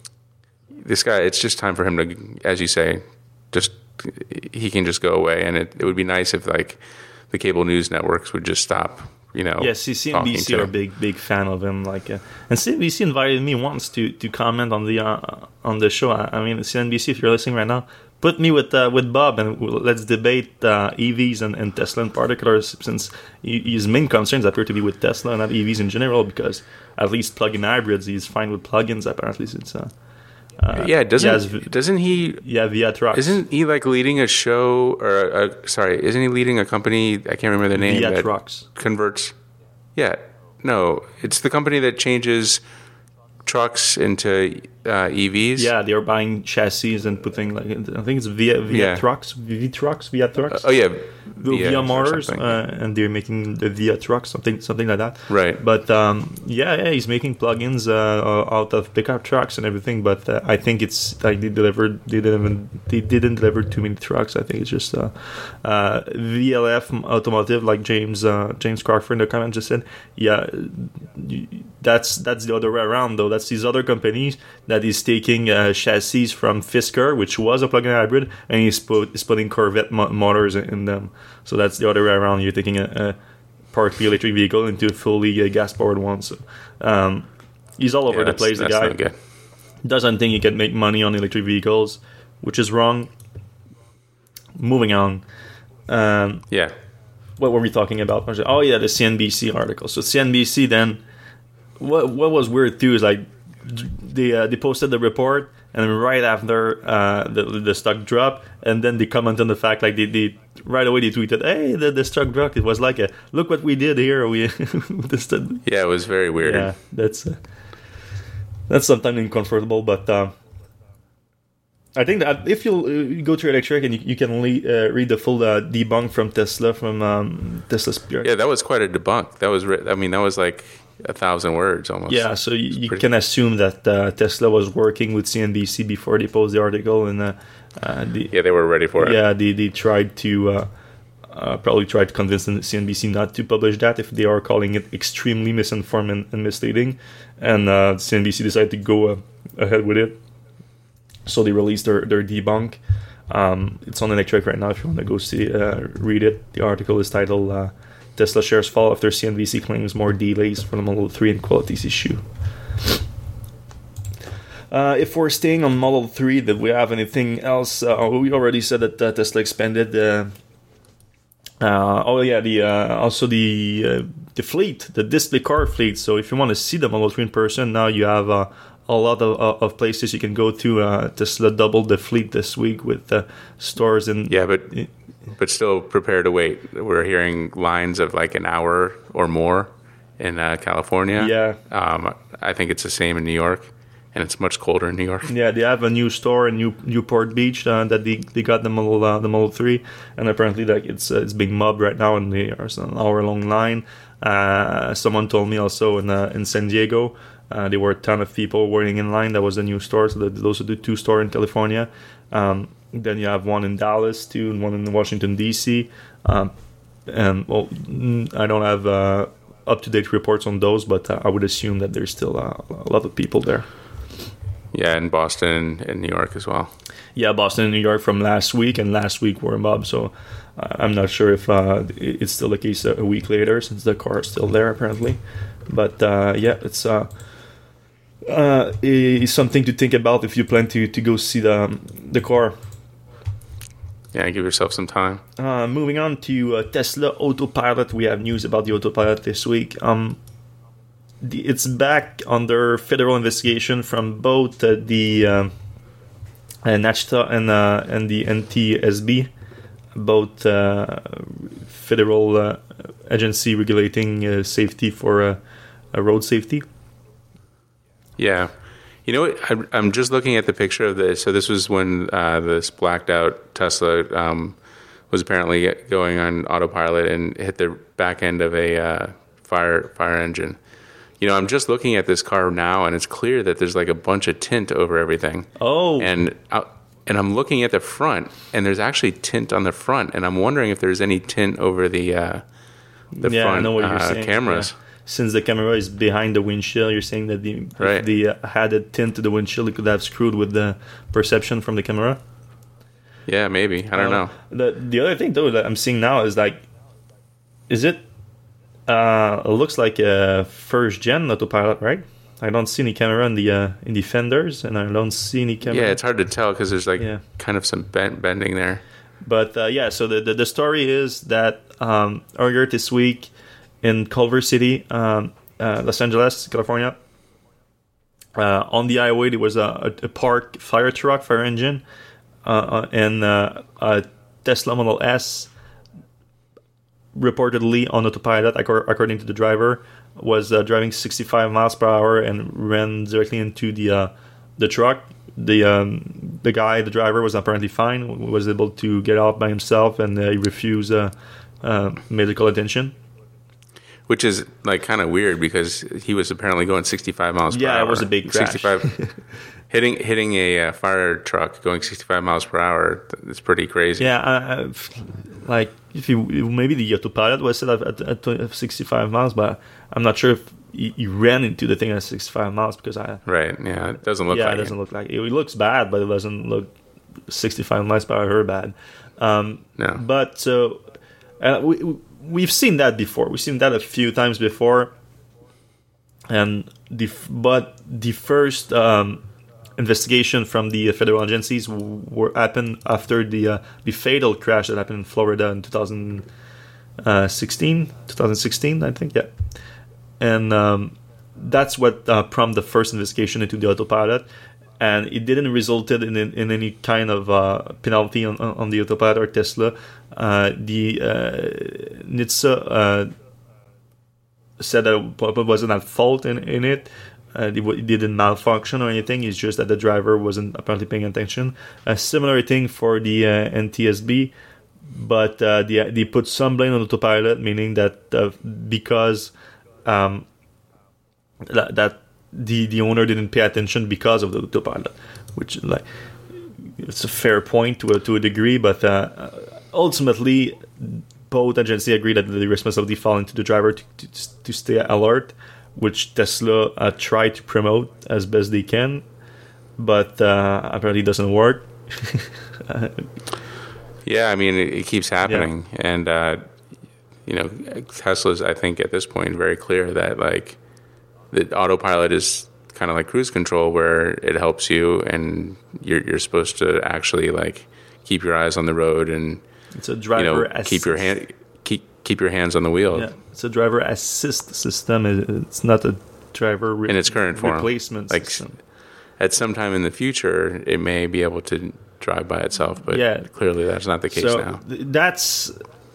this guy, it's just time for him to, as you say, just he can just go away. And it, it would be nice if like the cable news networks would just stop. You know, Yes, C N B talking C to are a him. big big fan of him. Like, uh, and C N B C invited me once to, to comment on the uh, on the show. I, I mean, C N B C, if you're listening right now, put me with uh, with Bob and we'll, let's debate uh, E Vs and, and Tesla in particular, since his main concerns appear to be with Tesla and not E Vs in general. Because at least plug-in hybrids, he's fine with plug-ins apparently. Since uh, uh, Yeah, doesn't he has, doesn't he? yeah, via trucks. Isn't he like leading a show or a, a, sorry? Isn't he leading a company? I can't remember the name. via that trucks? converts. Yeah, no, it's the company that changes trucks into uh, E Vs. Yeah, they are buying chassis and putting like I think it's via via Yeah. trucks, V trucks, via trucks. Oh yeah, Via, Vias or motors, something. uh, and they're making the Via truck, something something like that. Right. But um, yeah, yeah, he's making plugins uh, out of pickup trucks and everything. But uh, I think it's like they delivered, they didn't, they didn't deliver too many trucks. I think it's just uh, uh, V L F Automotive, like James uh, James Crawford in the comment just said. Yeah, that's that's the other way around though. That's these other companies that is taking uh, chassis from Fisker, which was a plug-in hybrid, and he's put he's putting Corvette mo- motors in them. So that's the other way around. You're taking a, a partly electric vehicle into a fully uh, gas-powered one. So um, he's all over Yeah, the that's- place. The that's guy not good. doesn't think he can make money on electric vehicles, which is wrong. Moving on. Um, Yeah. what were we talking about? Oh yeah, the C N B C article. So C N B C then, what what was weird too is like they uh, they posted the report, and then right after uh, the the stock dropped, and then they comment on the fact like they, they right away they tweeted, hey, the, the stock dropped. It was like a look what we did here. We this, Yeah, it was very weird. yeah, that's uh, that's sometimes uncomfortable, but. Uh, I think that if you'll uh, go to electric and you, you can le- uh, read the full uh, debunk from Tesla from um, Tesla Spirit. Yeah, that was quite a debunk. That was, ri- I mean, that was like a thousand words almost. Yeah, so you, you pretty- can assume that uh, Tesla was working with C N B C before they posted the article, and uh, uh, the, Yeah, they were ready for it. yeah, they, they tried to uh, uh, probably try to convince the C N B C not to publish that if they are calling it extremely misinformed and, and misleading. And uh, C N B C decided to go uh, ahead with it. So they released their, their debunk. Um, it's on Electrek right now if you want to go see uh, read it. The article is titled uh, Tesla Shares Fall After C N B C Claims More Delays for the Model three and Qualities Issue. Uh, if we're staying on Model three, did we have anything else? Uh, we already said that uh, Tesla expanded. Uh, uh, oh yeah, the uh, also the uh, the fleet, the display car fleet. So if you want to see the Model three in person, now you have uh, a lot of, of places you can go to. Uh, Tesla doubled the fleet this week with uh, stores in. Yeah, but but still prepare to wait. We're hearing lines of like an hour or more in uh, California. Yeah, um, I think it's the same in New York. And it's much colder in New York. Yeah, they have a new store in New Newport Beach uh, that they, they got the Model uh, the Model three, and apparently like it's uh, it's being mobbed right now, and there's an hour long line. Uh, someone told me also in uh, in San Diego, uh, there were a ton of people waiting in line. That was the new store. So those are the two stores in California. Um, then you have one in Dallas too, and one in Washington D C. Um, and well, I don't have uh, up to date reports on those, but uh, I would assume that there's still uh, a lot of people there. Yeah, in Boston and New York as well. Yeah, Boston and New York from last week, and last week were mobbed. So uh, I'm not sure if uh, it's still the case a week later, since the car is still there apparently. But uh, yeah, it's uh, uh, it's something to think about if you plan to, to go see the the car. Yeah, give yourself some time. Uh, moving on to uh, Tesla Autopilot, we have news about the Autopilot this week. Um. It's back under federal investigation from both uh, the uh, NHTSA and uh, and the N T S B, both uh, federal uh, agency regulating uh, safety for uh, uh, road safety. Yeah, you know what? I'm, I'm just looking at the picture of this. So this was when uh, this blacked out Tesla um, was apparently going on autopilot and hit the back end of a uh, fire fire engine. You know, I'm just looking at this car now, and it's clear that there's like a bunch of tint over everything. Oh. And I, and I'm looking at the front, and there's actually tint on the front, and I'm wondering if there's any tint over the uh, the yeah, front I know what you're uh, saying. cameras. Yeah. Since the camera is behind the windshield, you're saying that the, right. if they uh, had a tint to the windshield, it could have screwed with the perception from the camera. Yeah, maybe. I don't uh, know. The the other thing though that I'm seeing now is like, is it? Uh, it looks like a first gen autopilot, right? I don't see any camera in the uh, in the fenders, and I don't see any camera. Yeah, it's hard to tell because there's like yeah. kind of some bend, bending there. But uh, yeah, so the, the the story is that um, earlier this week in Culver City, um, uh, Los Angeles, California, uh, on the highway there was a, a parked fire truck, fire engine, uh, and uh, a Tesla Model S. Reportedly on autopilot, according to the driver, was uh, driving sixty-five miles per hour and ran directly into the uh, the truck. The um, the guy, the driver, was apparently fine, was able to get out by himself, and uh, he refused uh, uh, medical attention. Which is like kind of weird because he was apparently going sixty-five miles per yeah, hour. Yeah, it was a big crash. sixty-five hitting hitting a uh, fire truck going sixty-five miles per hour. It's pretty crazy. Yeah, uh, like if you maybe the autopilot was set at, at, at sixty-five miles, but I'm not sure if he, he ran into the thing at sixty-five miles because I right. Yeah, it doesn't look. Yeah, like it doesn't it. look like it. It looks bad, but it doesn't look sixty-five miles per hour bad. Um, no, but so uh, we we've seen that before. We've seen that a few times before, and the but the first. Um, investigation from the federal agencies were happened after the uh, the fatal crash that happened in Florida in two thousand sixteen, twenty sixteen, I think, yeah. And um, that's what uh, prompted the first investigation into the autopilot, and it didn't result in in any kind of uh, penalty on, on the autopilot or Tesla. Uh, the uh, N H T S A uh, said that it wasn't at fault in, in it. Uh, it didn't malfunction or anything. It's just that the driver wasn't apparently paying attention. A similar thing for the uh, N T S B, but uh, they, they put some blame on autopilot, meaning that uh, because um, that, that the, the owner didn't pay attention because of the autopilot, which like it's a fair point to a, to a degree, but uh, ultimately both agencies agree that the responsibility falls into the driver to, to, to stay alert, which Tesla uh, try to promote as best they can, but uh, apparently it doesn't work. Yeah, I mean, it, it keeps happening. Yeah. And, uh, you know, Tesla's, I think, at this point, very clear that, like, the autopilot is kind of like cruise control, where it helps you and you're, you're supposed to actually, like, keep your eyes on the road and, it's a driver you know, assist. keep your hand, keep, keep your hands on the wheel. Yeah, it's a driver assist system. It's not a driver re- in its current form. replacement like, system. At some time in the future, it may be able to drive by itself, but yeah. clearly that's not the case so now. Th- that's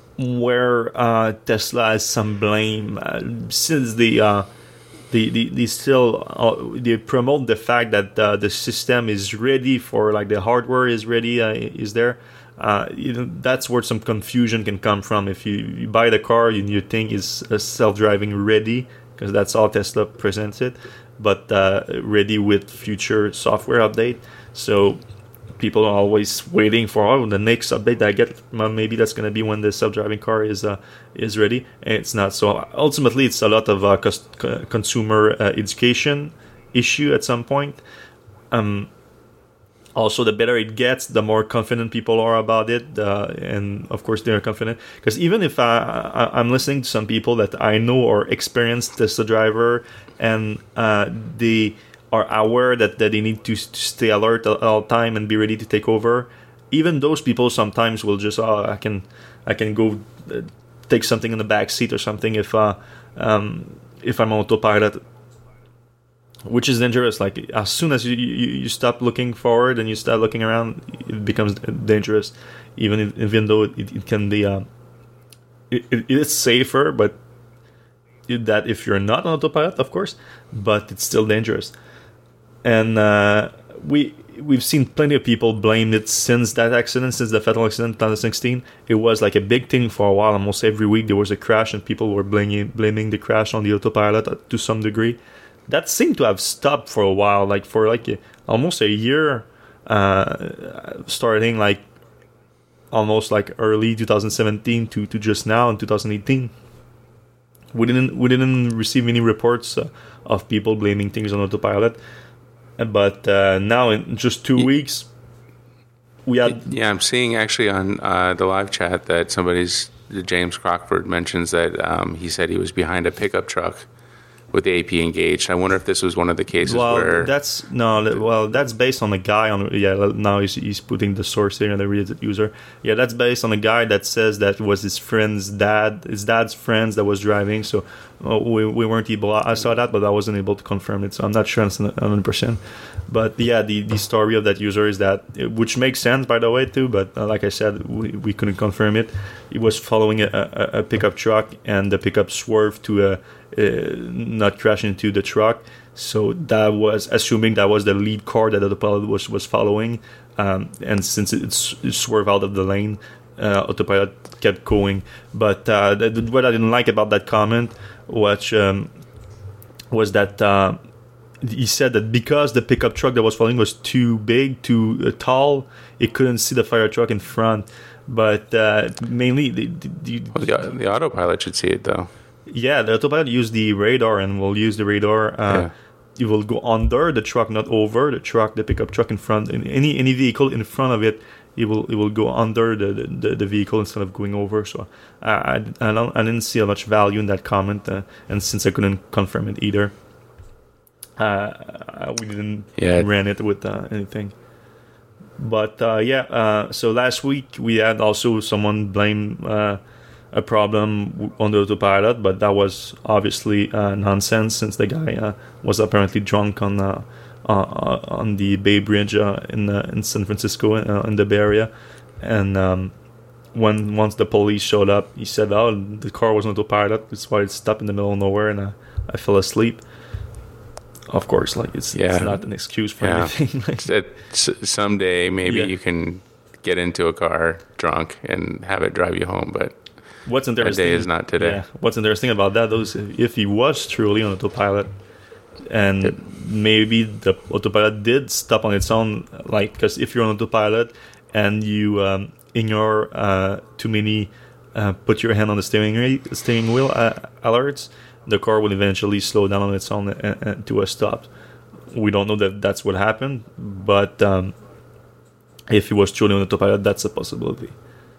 where uh, Tesla has some blame, uh, since the uh, they, they, they still uh, they promote the fact that uh, the system is ready for, like, the hardware is ready, uh, is there. Uh, you know, that's where some confusion can come from. If you, you buy the car, you, you think it's uh, self-driving ready, because that's how Tesla presents it, but uh, ready with future software update. So people are always waiting for, oh, the next update that I get, well, maybe that's going to be when the self-driving car is uh, is ready, and it's not. So ultimately, it's a lot of uh, cost, uh, consumer uh, education issue at some point. Um, Also, the better it gets, the more confident people are about it, uh, and of course they're confident. Because even if I, I, I'm listening to some people that I know are experienced Tesla driver, and uh, they are aware that, that they need to, to stay alert all, all time and be ready to take over, even those people sometimes will just, oh, I can I can go uh, take something in the back seat or something if uh, um, if I'm on autopilot. Which is dangerous. Like, as soon as you, you, you stop looking forward and you start looking around, it becomes dangerous. Even if, even though it, it can be, uh, it, it is safer, but it, that if you're not on autopilot, of course, but it's still dangerous. And uh, we we've seen plenty of people blame it since that accident, since the fatal accident in twenty sixteen. It was like a big thing for a while. Almost every week there was a crash, and people were blaming blaming the crash on the autopilot to some degree. That seemed to have stopped for a while, like for like a, almost a year, uh, starting like almost like early twenty seventeen to, to just now in twenty eighteen. We didn't we didn't receive any reports uh, of people blaming things on autopilot, but uh, now in just two weeks, we had. Yeah, I'm seeing actually on uh, the live chat that somebody's James Crockford mentions that um, he said he was behind a pickup truck with the A P engaged. I wonder if this was one of the cases well, where that's no. Well, that's based on a guy on. Yeah, now he's, he's putting the source here and the Reddit user. Yeah, that's based on a guy that says that was his friend's dad, his dad's friends that was driving. So uh, we we weren't able. I saw that, but I wasn't able to confirm it. So I'm not sure it's one hundred percent. But yeah, the, the story of that user is that, which makes sense, by the way, too. But uh, like I said, we, we couldn't confirm it. He was following a, a, a pickup truck, and the pickup swerved to a. Uh, not crash into the truck, so that was assuming that was the lead car that the autopilot was was following, um, and since it, it swerved out of the lane, uh, autopilot kept going. But uh, the, the, what I didn't like about that comment, which um, was that uh, he said that because the pickup truck that was following was too big, too uh, tall, it couldn't see the fire truck in front. But uh, mainly, the the, well, the the autopilot should see it though. Yeah, the autopilot use the radar, and will use the radar. Uh, yeah. You will go under the truck, not over the truck. The pickup truck in front, in any any vehicle in front of it, it will it will go under the the, the vehicle instead of going over. So I I, I, don't, I didn't see much value in that comment, uh, and since I couldn't confirm it either, uh, we didn't yeah. ran it with uh, anything. But uh, yeah, uh, so last week we had also someone blame. Uh, a problem on the autopilot, but that was obviously uh, nonsense, since the guy uh, was apparently drunk on uh, uh, on the Bay Bridge uh, in uh, in San Francisco, uh, in the Bay Area, and um, when once the police showed up, he said, "Oh, the car was on autopilot. That's why it stopped in the middle of nowhere, and uh, I fell asleep." Of course, like it's, yeah. it's not an excuse for yeah. anything. Like, that someday maybe yeah. you can get into a car drunk and have it drive you home, but. What's interesting that day is not today. Yeah, what's interesting about that, though, is if he was truly on autopilot, and it, maybe the autopilot did stop on its own, like, because if you're on autopilot and you um, ignore uh, too many uh, put your hand on the steering re- steering wheel uh, alerts, the car will eventually slow down on its own and, and to a stop. We don't know that that's what happened, but um, if it was truly on autopilot, that's a possibility.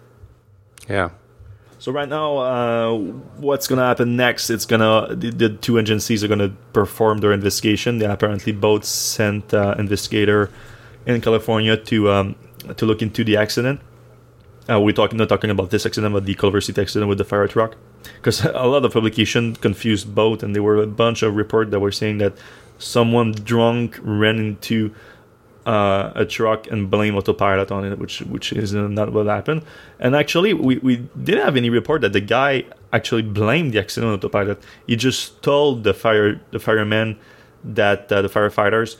Yeah. So right now, uh, what's gonna happen next? It's gonna the, the two agencies are gonna perform their investigation. They apparently both sent uh, investigator in California to um, to look into the accident. Uh, we're talking not talking about this accident, but the Culver City accident with the fire truck, because a lot of publication confused both, and there were a bunch of reports that were saying that someone drunk ran into uh, a truck and blamed autopilot on it, which which is not what happened. And actually, we, we didn't have any report that the guy actually blamed the accident on autopilot. He just told the fire the firemen that uh, the firefighters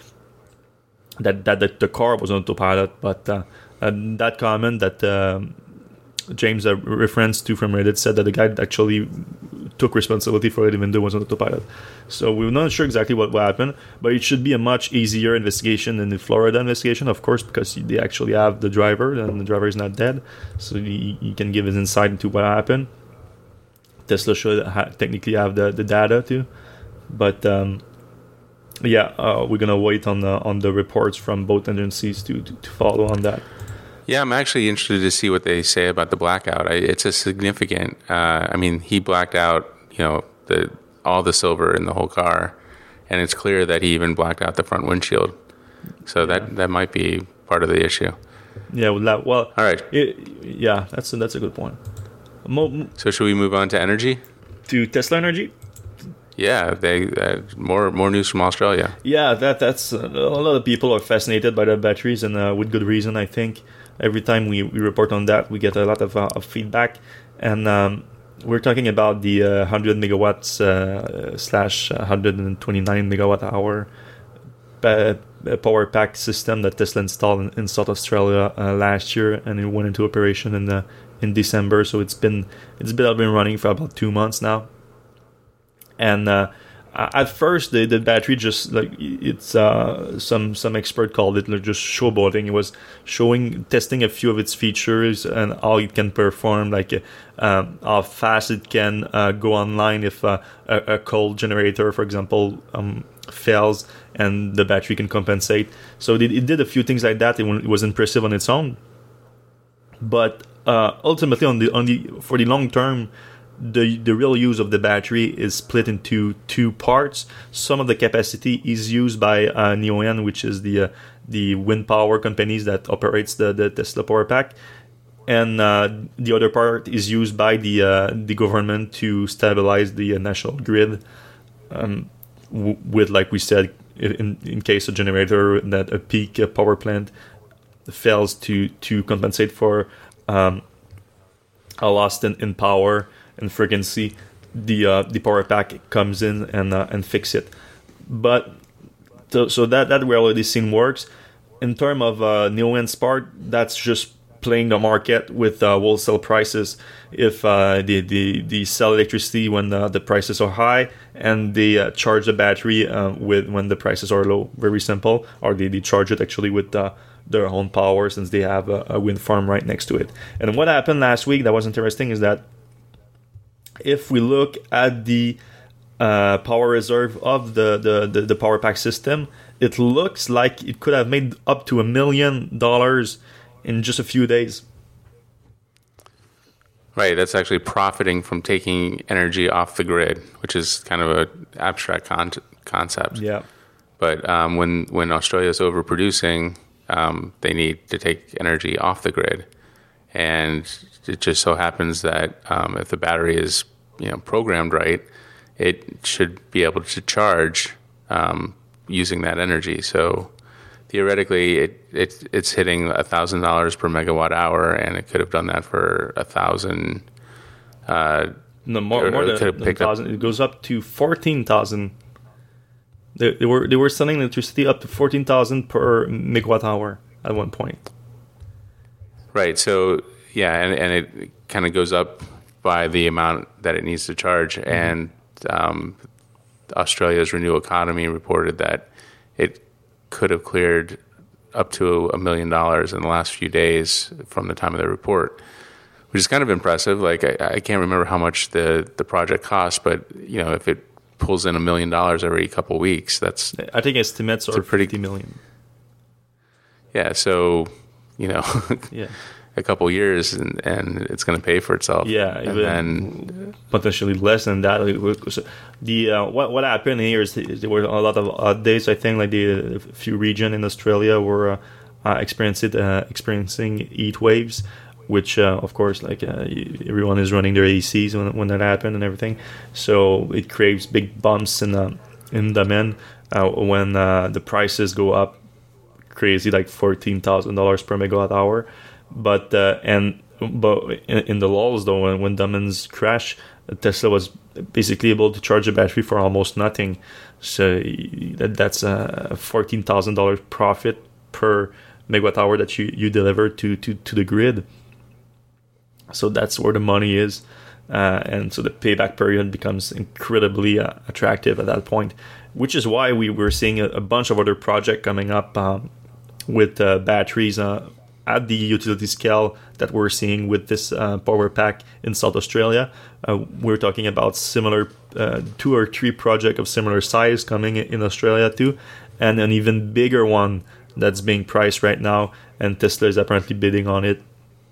that, that that the car was on autopilot, but uh, and that comment that um, James uh, referenced to from Reddit said that the guy actually took responsibility for it even though it was on autopilot. So we're not sure exactly what, what happened, but it should be a much easier investigation than the Florida investigation, of course, because they actually have the driver and the driver is not dead, so he, he can give his insight into what happened. Tesla should ha- technically have the, the data too, but um, yeah, uh, we're gonna wait on the on the reports from both agencies to, to, to follow on that. Yeah, I'm actually interested to see what they say about the blackout. I, it's a significant. Uh, I mean, he blacked out, you know, the all the silver in the whole car, and it's clear that he even blacked out the front windshield. So yeah. that that might be part of the issue. Yeah. Well, that, well all right. It, yeah, that's a, that's a good point. Mo- so should we move on to energy? To Tesla Energy. Yeah, they uh, more more news from Australia. Yeah, that that's uh, a lot of people are fascinated by the batteries, and uh, with good reason, I think. Every time we, we report on that, we get a lot of, uh, of feedback, and um, we're talking about the uh, one hundred megawatts uh, slash one hundred twenty-nine megawatt hour pa- power pack system that Tesla installed in, in South Australia uh, last year, and it went into operation in the, in December. So it's been it's been been running for about two months now, and. Uh, At first, the, the battery just like it's uh, some some expert called it like just showboating. It was showing testing a few of its features and how it can perform, like um, how fast it can uh, go online if uh, a, a cold generator, for example, um, fails and the battery can compensate. So it, it did a few things like that. It, it was impressive on its own, but uh, ultimately on the on the for the long term. The the real use of the battery is split into two parts. Some of the capacity is used by uh, Neoen, which is the uh, the wind power companies that operates the, the Tesla Power Pack, and uh, the other part is used by the uh, the government to stabilize the uh, national grid. Um, w- with like we said, in in case a generator that a peak uh, power plant fails to to compensate for um, a loss in, in power and frequency, the uh, the power pack comes in and uh, and fix it. But so, so that that reality scene works. In terms of uh, Neoen's part, that's just playing the market with uh, wholesale prices. If uh, they, they, they sell electricity when the, the prices are high, and they uh, charge the battery uh, with when the prices are low. Very simple. Or they, they charge it actually with uh, their own power, since they have a, a wind farm right next to it. And what happened last week that was interesting is that if we look at the uh, power reserve of the, the, the, the power pack system, it looks like it could have made up to a million dollars in just a few days. Right, that's actually profiting from taking energy off the grid, which is kind of an abstract con- concept. Yeah. But um, when, when Australia is overproducing, um, they need to take energy off the grid. And it just so happens that um, if the battery is, you know, programmed right, it should be able to charge um, using that energy. So theoretically, it, it it's hitting a thousand dollars per megawatt hour, and it could have done that for a thousand. Uh, no more, more than a thousand. It goes up to fourteen thousand. They, they were they were selling electricity up to fourteen thousand per megawatt hour at one point. Right. So yeah, and, and it kind of goes up by the amount that it needs to charge. Mm-hmm. And um, Australia's Renew Economy reported that it could have cleared up to a million dollars in the last few days from the time of the report, which is kind of impressive. Like I, I can't remember how much the, the project cost, but you know, if it pulls in a million dollars every couple of weeks, that's I think estimates are pretty, fifty million. Yeah, so you know, yeah. a couple of years and, and it's going to pay for itself. Yeah, and even then potentially less than that. The uh, what what happened here is there were a lot of odd days. I think like the a few regions in Australia were uh, uh, experiencing uh, experiencing heat waves, which uh, of course like uh, everyone is running their A Cs when when that happened and everything. So it creates big bumps in uh, in demand uh, when uh, the prices go up crazy, like fourteen thousand dollars per megawatt hour. But uh, and but in, in the lulls though, when, when demands crash, Tesla was basically able to charge a battery for almost nothing. So that, that's a fourteen thousand dollars profit per megawatt hour that you, you deliver to, to, to the grid. So that's where the money is, uh, and so the payback period becomes incredibly uh, attractive at that point, which is why we were seeing a, a bunch of other projects coming up um, with uh, batteries. Uh, at the utility scale that we're seeing with this uh, power pack in South Australia. Uh, we're talking about similar uh, two or three projects of similar size coming in Australia too, and an even bigger one that's being priced right now, and Tesla is apparently bidding on it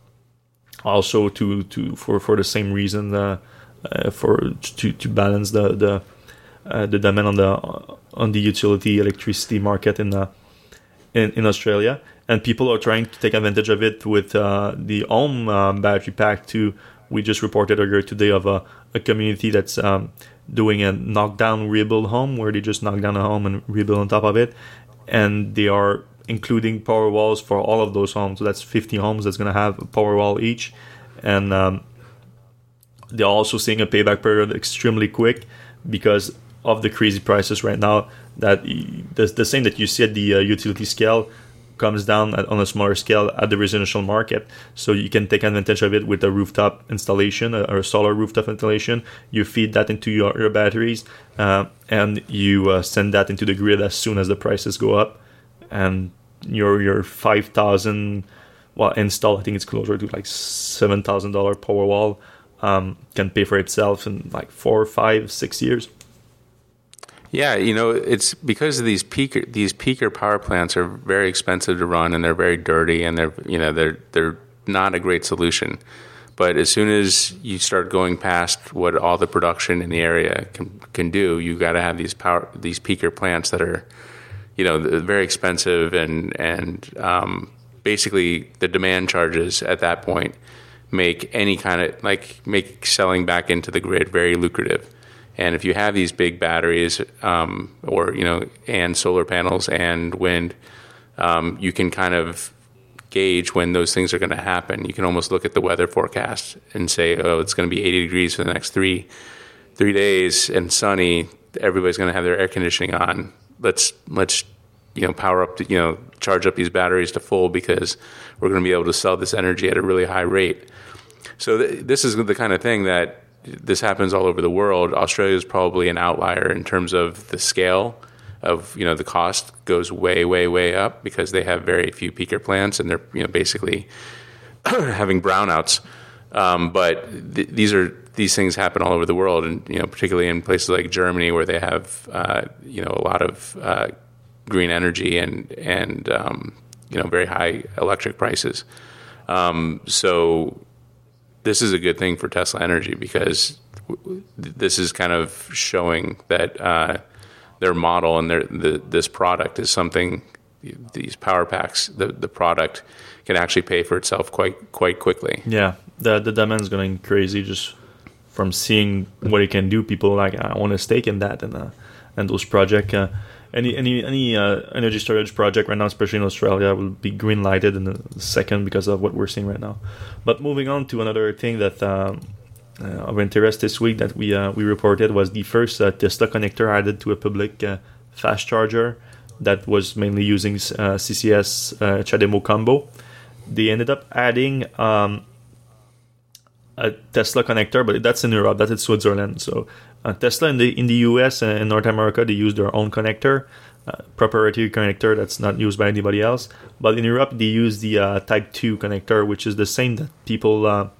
also to, to for, for the same reason, uh, uh, for to, to balance the the, uh, the demand on the on the utility electricity market in the in, in Australia. And people are trying to take advantage of it with uh, the home uh, battery pack too. We just reported earlier today of a, a community that's um, doing a knockdown rebuild home, where they just knock down a home and rebuild on top of it. And they are including power walls for all of those homes. So that's fifty homes that's going to have a power wall each. And um, they're also seeing a payback period extremely quick because of the crazy prices right now. That the, the same that you see at the uh, utility scale comes down at, on a smaller scale at the residential market. So you can take advantage of it with a rooftop installation or a solar rooftop installation. You feed that into your, your batteries uh, and you uh, send that into the grid as soon as the prices go up. And your your five thousand well install, I think it's closer to like seven thousand dollars power wall um, can pay for itself in like four, five, six years. Yeah, you know, it's because of these peaker these peaker power plants are very expensive to run, and they're very dirty, and they're you know they're they're not a great solution. But as soon as you start going past what all the production in the area can can do, you got to have these power these peaker plants that are, you know, very expensive, and and um, basically the demand charges at that point make any kind of like make selling back into the grid very lucrative. And if you have these big batteries, um, or you know, and solar panels and wind, um, you can kind of gauge when those things are going to happen. You can almost look at the weather forecast and say, "Oh, it's going to be eighty degrees for the next three three days and sunny. Everybody's going to have their air conditioning on. Let's let's you know power up, to, you know, charge up these batteries to full because we're going to be able to sell this energy at a really high rate." So th- this is the kind of thing that. This happens all over the world. Australia is probably an outlier in terms of the scale of, you know, the cost goes way, way, way up because they have very few peaker plants and they're, you know, basically having brownouts. Um, but th- these are these things happen all over the world, and you know, particularly in places like Germany where they have, uh, you know, a lot of uh, green energy and and um, you know, very high electric prices. Um, so. This is a good thing for Tesla Energy because w- this is kind of showing that uh, their model and their the, this product is something. These power packs, the, the product can actually pay for itself quite quite quickly. Yeah, the the demand's going crazy just from seeing what it can do. People like I want to stake in that and uh, and those projects. Uh, Any any any uh, energy storage project right now, especially in Australia, will be green lighted in a second because of what we're seeing right now. But moving on to another thing that um, uh, of interest this week that we uh, we reported was the first uh, Tesla connector added to a public uh, fast charger that was mainly using uh, C C S uh, CHAdeMO combo. They ended up adding um, a Tesla connector, but that's in Europe, that's in Switzerland. So uh, Tesla in the in the U S and in North America, they use their own connector, uh, proprietary connector that's not used by anybody else. But in Europe, they use the uh, Type two connector, which is the same that people uh,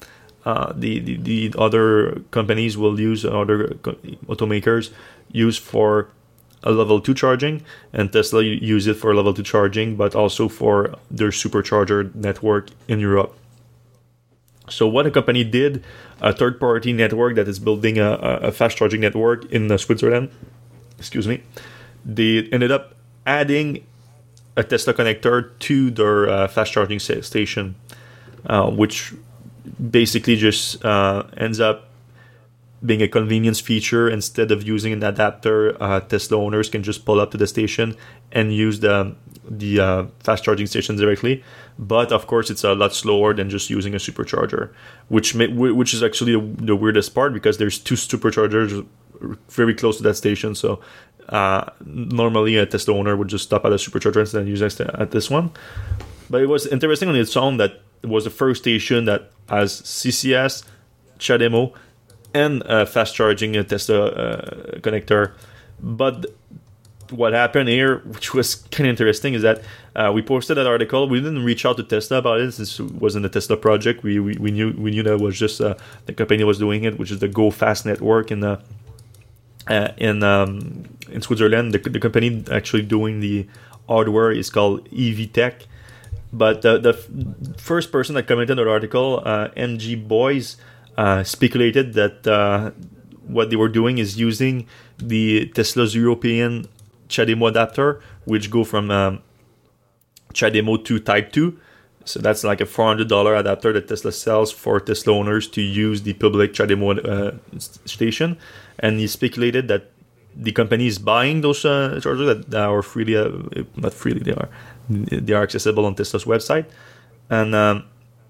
uh, the, the the other companies will use, other automakers use for a level two charging, and Tesla use it for level two charging, but also for their supercharger network in Europe. So what a company did, a third-party network that is building a, a fast charging network in Switzerland, excuse me, they ended up adding a Tesla connector to their uh, fast charging station, uh, which basically just uh, ends up being a convenience feature. Instead of using an adapter, uh, Tesla owners can just pull up to the station and use the the uh, fast charging station directly. But of course, it's a lot slower than just using a supercharger, which may, which is actually the, the weirdest part, because there's two superchargers very close to that station. So uh, normally a Tesla owner would just stop at a supercharger instead of using at this one. But it was interesting on its own that it was the first station that has C C S, CHAdeMO, and a fast charging uh, Tesla uh, connector. But what happened here, which was kind of interesting, is that uh, we posted that article. We didn't reach out to Tesla about it since it wasn't a Tesla project. We we, we knew we knew that it was just uh, the company was doing it, which is the Go Fast network in the uh, in um, in Switzerland. The, the company actually doing the hardware is called EVTech. But uh, the f- first person that commented on the article, uh, M G Boys, uh, speculated that uh, what they were doing is using the Tesla's European CHAdeMO adapter, which go from um, CHAdeMO to Type two. So that's like a four hundred dollars adapter that Tesla sells for Tesla owners to use the public CHAdeMO uh, station. And he speculated that the company is buying those uh, chargers that, that are freely, uh, not freely, they are they are accessible on Tesla's website, and um,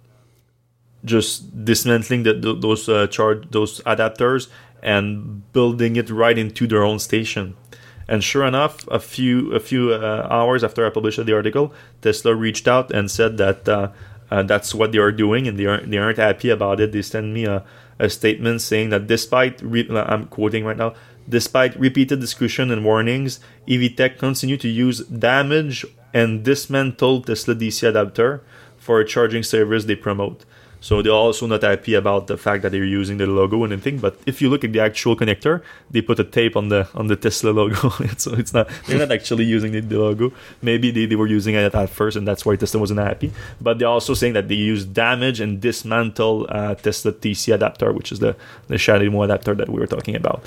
just dismantling the, the, those uh, charge those adapters and building it right into their own station. And sure enough, a few a few uh, hours after I published the article, Tesla reached out and said that uh, uh, that's what they are doing, and they aren't they aren't happy about it. They sent me a, a statement saying that despite re- I'm quoting right now, despite repeated discussion and warnings, EVTech continue to use damaged and dismantled Tesla D C adapter for a charging service they promote. So they're also not happy about the fact that they're using the logo and everything. But if you look at the actual connector, they put a tape on the on the Tesla logo. So it's not they're not actually using the, the logo. Maybe they, they were using it at first, and that's why Tesla wasn't happy. But they're also saying that they use damage and dismantle uh, Tesla T C adapter, which is the the CHAdeMO adapter that we were talking about.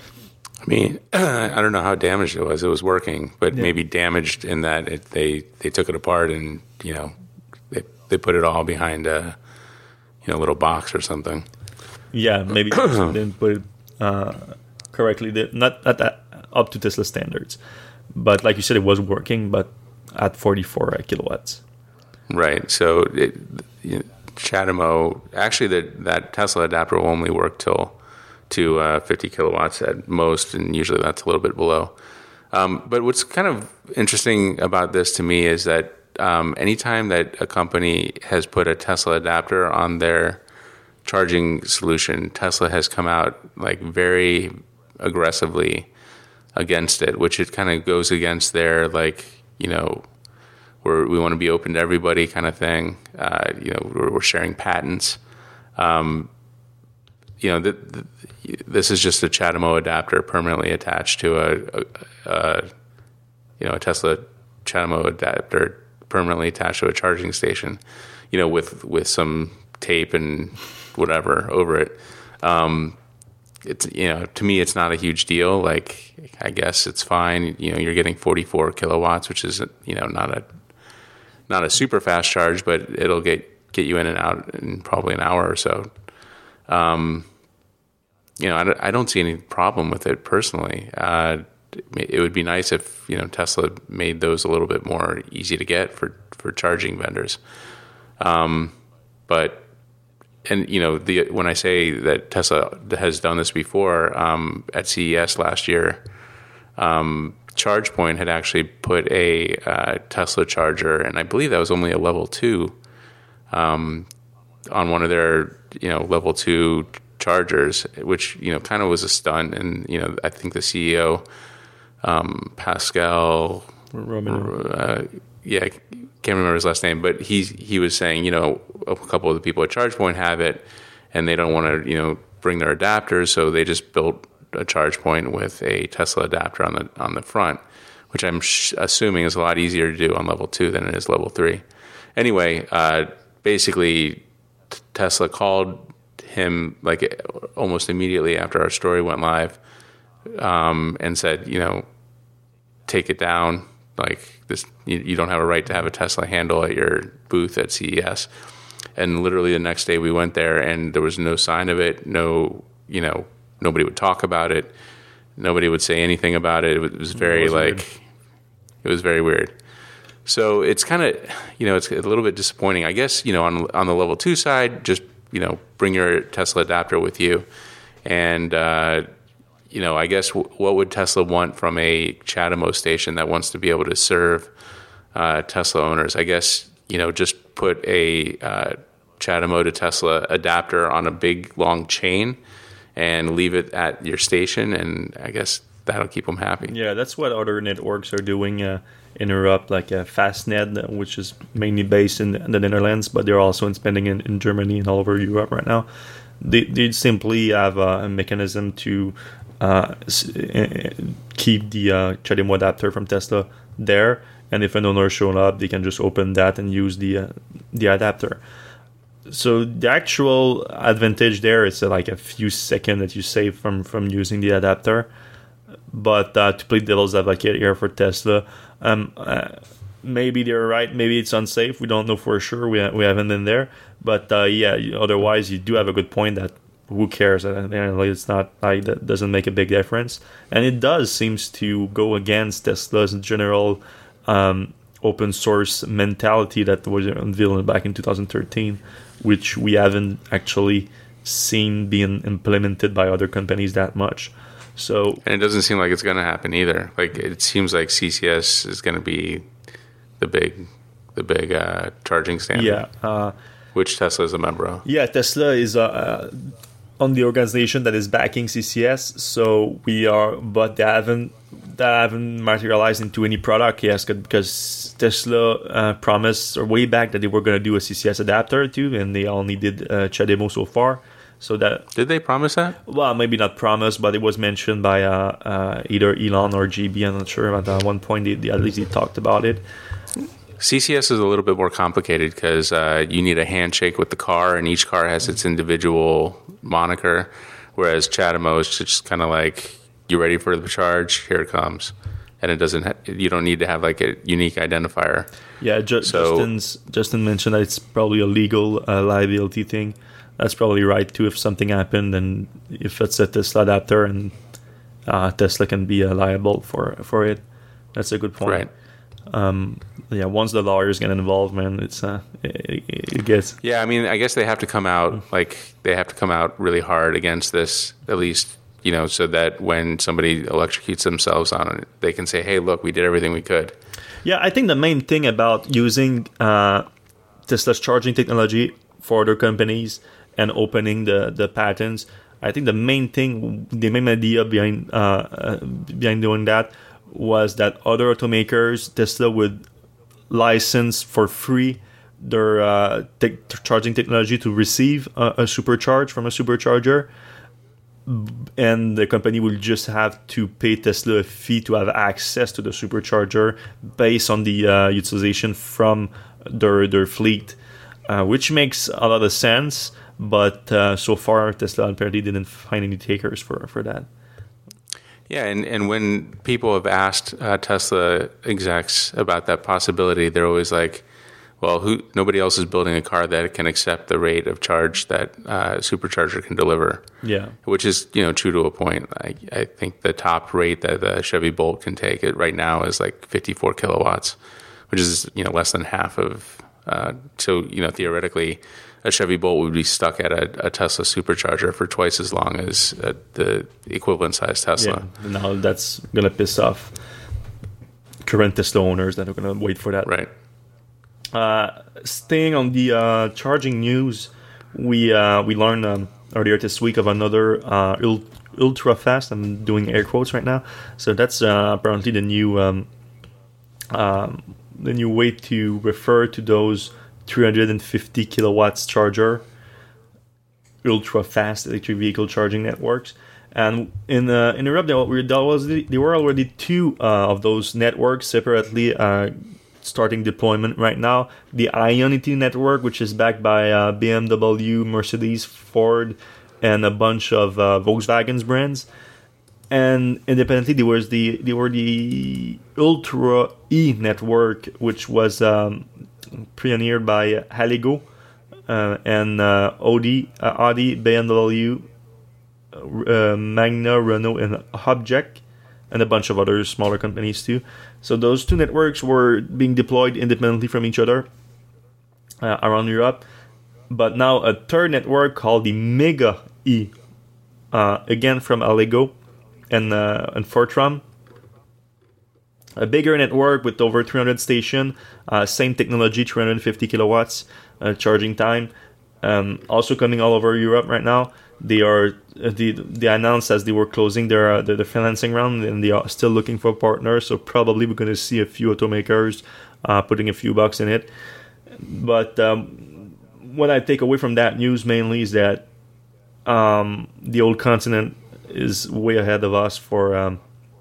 I mean, I don't know how damaged it was. It was working, but yeah. maybe damaged in that it, they they took it apart and you know they they put it all behind a you know little box or something. Yeah, maybe they didn't put it uh, correctly. They, not not that up to Tesla standards, but like you said, it was working, but at forty-four kilowatts. Right. So it, you know, CHAdeMO actually that that Tesla adapter will only work till to uh, fifty kilowatts at most, and usually that's a little bit below. Um, but what's kind of interesting about this to me is that um, anytime that a company has put a Tesla adapter on their charging solution, Tesla has come out like very aggressively against it, which it kind of goes against their like, you know, we're, we want to be open to everybody kind of thing. Uh, you know, we're, we're sharing patents. Um, you know, the, the, this is just a CHAdeMO adapter permanently attached to a, a, a you know, a Tesla CHAdeMO adapter permanently attached to a charging station, you know, with, with some tape and whatever over it. Um, it's, you know, to me, it's not a huge deal. Like, I guess it's fine. You know, you're getting forty-four kilowatts, which is, you know, not a, not a super fast charge, but it'll get, get you in and out in probably an hour or so. Um, you know, I, I don't see any problem with it personally. Uh, it would be nice if, you know, Tesla made those a little bit more easy to get for, for charging vendors. Um, but, and, you know, the, when I say that Tesla has done this before, um, at C E S last year, um, ChargePoint had actually put a, uh, Tesla charger, and I believe that was only a level two, um, on one of their, you know, level two chargers, which, you know, kind of was a stunt. And, you know, I think the C E O, um, Pascal, uh, yeah, can't remember his last name, but he, he was saying, you know, a couple of the people at ChargePoint have it, and they don't want to, you know, bring their adapters, so they just built a charge point with a Tesla adapter on the on the front, which I'm sh- assuming is a lot easier to do on level two than it is level three. Anyway, uh, basically, t- Tesla called him like almost immediately after our story went live, um, and said, you know, take it down. Like this, you, you don't have a right to have a Tesla handle at your booth at C E S. And literally the next day we went there, and there was no sign of it. No, you know, nobody would talk about it. Nobody would say anything about it. It was, it was very it was like, weird. It was very weird. So it's kind of, you know, it's a little bit disappointing. I guess, you know, on on the level two side, just, you know, bring your Tesla adapter with you, and uh, you know, I guess w- what would Tesla want from a CHAdeMO station that wants to be able to serve uh, Tesla owners? I guess, you know, just put a uh, CHAdeMO to Tesla adapter on a big long chain and leave it at your station, and I guess that'll keep them happy. Yeah, that's what other networks are doing uh, in Europe, like uh, Fastnet, which is mainly based in the Netherlands, but they're also expanding in, in Germany and all over Europe right now. They they simply have a, a mechanism to uh, keep the uh, CHAdeMO adapter from Tesla there, and if an owner shows up, they can just open that and use the uh, the adapter. So the actual advantage there is uh, like a few seconds that you save from, from using the adapter. But uh, to play devil's advocate here for Tesla, um, uh, maybe they're right, maybe it's unsafe. We don't know for sure. We ha- we haven't been there. But uh, yeah, otherwise you do have a good point that who cares? Apparently it's not like that doesn't make a big difference. And it does seems to go against Tesla's general um, open source mentality that was unveiled back in two thousand thirteen, which we haven't actually seen being implemented by other companies that much. So, and it doesn't seem like it's going to happen either. Like it seems like C C S is going to be the big, the big uh, charging standard. Yeah, uh, which Tesla is a member of. Yeah, Tesla is uh, on the organization that is backing C C S. So we are, but they haven't they haven't materialized into any product yet because Tesla uh, promised or way back that they were going to do a C C S adapter too, and they only did uh, CHAdeMO so far. So that did they promise that? Well, maybe not promise, but it was mentioned by uh, uh, either Elon or G B. I'm not sure. But at one point, they, they, at least they talked about it. C C S is a little bit more complicated because uh, you need a handshake with the car, and each car has its individual moniker. Whereas CHAdeMO is just kind of like, you ready for the charge? Here it comes, and it doesn't. Ha- you don't need to have like a unique identifier. Yeah, Ju- so, Justin's, Justin mentioned that it's probably a legal uh, liability thing. That's probably right too. If something happened, and if it's a Tesla adapter, and uh, Tesla can be uh, liable for for it. That's a good point. Right. Um, yeah. Once the lawyers get involved, man, it's uh, it, it gets. Yeah, I mean, I guess they have to come out like they have to come out really hard against this, at least, you know, so that when somebody electrocutes themselves on it, they can say, "Hey, look, we did everything we could." Yeah, I think the main thing about using uh, Tesla's charging technology for other companies and opening the, the patents, I think the main thing, the main idea behind uh, uh, behind doing that was that other automakers, Tesla would license for free their uh, te- charging technology to receive a, a supercharge from a supercharger, and the company will just have to pay Tesla a fee to have access to the supercharger based on the uh, utilization from their their fleet, uh, which makes a lot of sense. But uh, so far, Tesla apparently didn't find any takers for, for that. Yeah, and, and when people have asked uh, Tesla execs about that possibility, they're always like, well, who? Nobody else is building a car that can accept the rate of charge that uh, supercharger can deliver. Yeah. Which is, you know, true to a point. I, I think the top rate that the Chevy Bolt can take it right now is like fifty-four kilowatts, which is, you know, less than half of, uh, so, you know, theoretically, a Chevy Bolt would be stuck at a, a Tesla supercharger for twice as long as uh, the equivalent size Tesla. Yeah, now that's going to piss off current Tesla owners that are going to wait for that. Right. Uh, staying on the uh, charging news, we uh, we learned um, earlier this week of another uh, ul- ultra fast. I'm doing air quotes right now. So that's uh, apparently the new um, um, the new way to refer to those three hundred fifty kilowatts charger. ultra fast electric vehicle charging networks. And in uh, in Europe, there were, there was there were already two uh, of those networks separately uh, starting deployment right now. The Ionity network, which is backed by uh, B M W, Mercedes, Ford, and a bunch of uh, Volkswagen's brands. And independently, there was the there were the Ultra E network, which was um, pioneered by Allego uh, and uh, Audi, uh, Audi, B M W, uh, Magna, Renault, and Object, and a bunch of other smaller companies too. So those two networks were being deployed independently from each other uh, around Europe. But now a third network called the Mega E, uh, again from Allego and uh, and Fortran, a bigger network with over three hundred stations, uh, same technology, three hundred fifty kilowatts uh, charging time, um, also coming all over Europe right now. They are uh, they, they announced as they were closing their uh, their, their financing round, and they are still looking for partners. So probably we're going to see a few automakers uh, putting a few bucks in it. But um, what I take away from that news mainly is that um, the old continent is way ahead of us for um,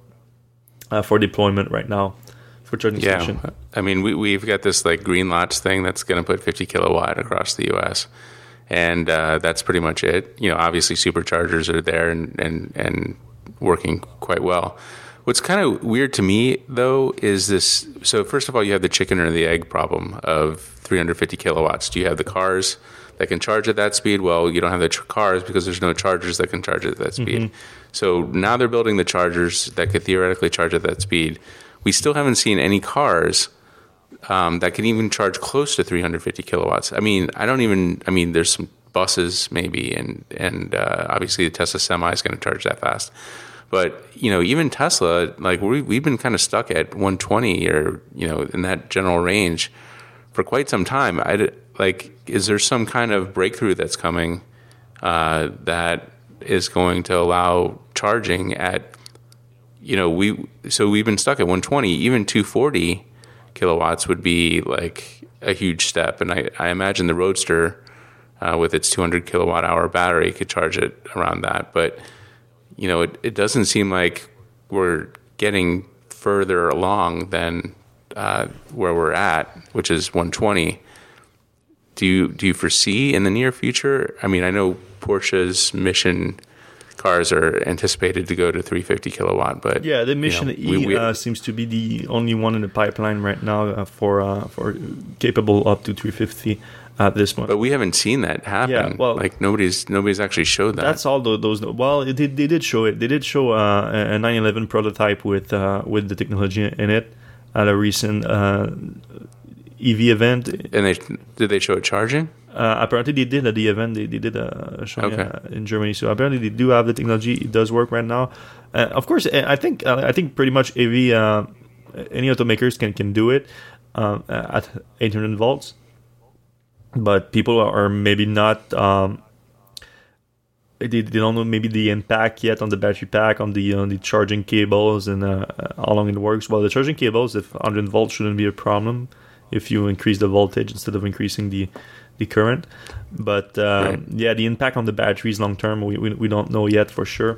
uh, for deployment right now for charging yeah. station. I mean, we we've got this like Green Lots thing that's going to put fifty kilowatt across the U S, and uh, that's pretty much it. You know, obviously superchargers are there and and and working quite well. What's kind of weird to me though is this. So first of all, you have the chicken or the egg problem of three hundred fifty kilowatts. Do you have the cars that can charge at that speed? Well, you don't have the tr- cars because there's no chargers that can charge at that speed. Mm-hmm. So now they're building the chargers that could theoretically charge at that speed. We still haven't seen any cars um, that can even charge close to three hundred fifty kilowatts. I mean, I don't even, I mean, there's some buses maybe, and, and uh, obviously the Tesla Semi is going to charge that fast. But, you know, even Tesla, like we, we've been kind of stuck at one twenty or, you know, in that general range for quite some time. I, like, is there some kind of breakthrough that's coming uh, that is going to allow charging at, you know, we so we've been stuck at one twenty. Even two forty kilowatts would be like a huge step. And I, I imagine the Roadster uh, with its two hundred kilowatt hour battery could charge it around that. But, you know, it, it doesn't seem like we're getting further along than uh, where we're at, which is one twenty. Do you do you foresee in the near future? I mean, I know Porsche's Mission cars are anticipated to go to three hundred fifty kilowatt, but yeah, the Mission you know, E we, we, uh, seems to be the only one in the pipeline right now uh, for uh, for capable up to three hundred fifty at this point. But we haven't seen that happen. Yeah, well, like nobody's nobody's actually showed that. That's all those. Well, it did, they did show it. They did show uh, a nine eleven prototype with uh, with the technology in it at a recent uh, E V event. And they did they show it charging? Uh, apparently, they did at the event. They, they did a show okay. uh, in Germany. So apparently, they do have the technology. It does work right now. Uh, of course, I think uh, I think pretty much A V uh, any automakers can can do it uh, at eight hundred volts. But people are maybe not. Um, they, they don't know maybe the impact yet on the battery pack, on the on the charging cables, and uh, how long it works. Well, the charging cables, if one hundred volts, shouldn't be a problem if you increase the voltage instead of increasing the the current. But um, right. yeah, the impact on the batteries long term, we, we we don't know yet for sure.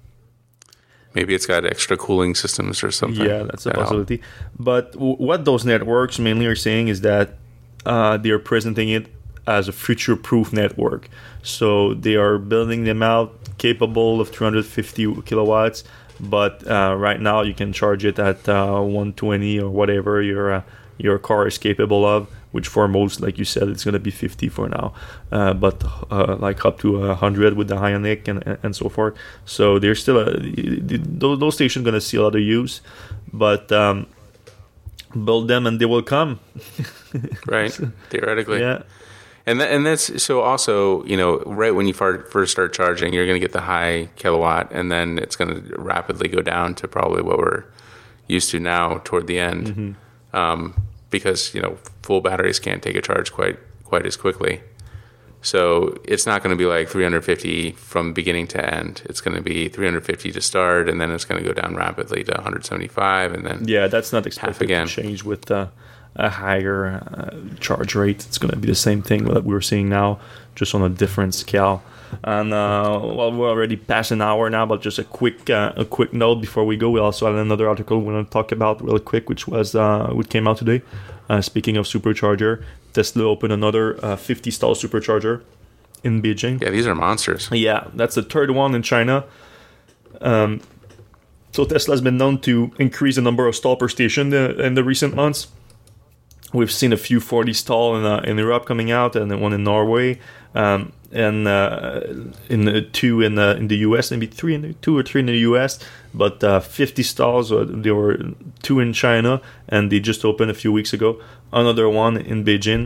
Maybe it's got extra cooling systems or something. Yeah, that's a possibility. But w- what those networks mainly are saying is that uh, they are presenting it as a future-proof network. So they are building them out capable of three hundred fifty kilowatts, but uh, right now you can charge it at uh, one twenty or whatever your uh, your car is capable of, which for most, like you said, it's going to be fifty for now, uh, but uh, like up to one hundred with the Ioniq and and so forth. So there's still a, those, those stations going to see a lot of use, but um, build them and they will come. Right, theoretically. Yeah. And that, and that's so also, you know, right when you first start charging, you're going to get the high kilowatt, and then it's going to rapidly go down to probably what we're used to now toward the end, mm-hmm. um, because, you know, full batteries can't take a charge quite quite as quickly. So it's not going to be like three hundred fifty from beginning to end. It's going to be three hundred fifty to start, and then it's going to go down rapidly to one hundred seventy-five, and then yeah, that's not expected again. to change with uh, a higher uh, charge rate. It's going to be the same thing that we're seeing now, just on a different scale. And uh, well, we're already past an hour now, but just a quick uh, a quick note before we go. We also had another article we want to talk about real quick, which was uh, which came out today. Uh, speaking of supercharger, Tesla opened another uh, fifty stall supercharger in Beijing. Yeah, these are monsters. Yeah, that's the third one in China. Um, so Tesla's been known to increase the number of stall per station uh, in the recent months. We've seen a few forty stall in uh, in Europe coming out, and one in Norway, um, and uh, in uh, two in the in the U S, maybe three in the, two or three in the U S. But uh, fifty stalls. Uh, there were two in China, and they just opened a few weeks ago. Another one in Beijing.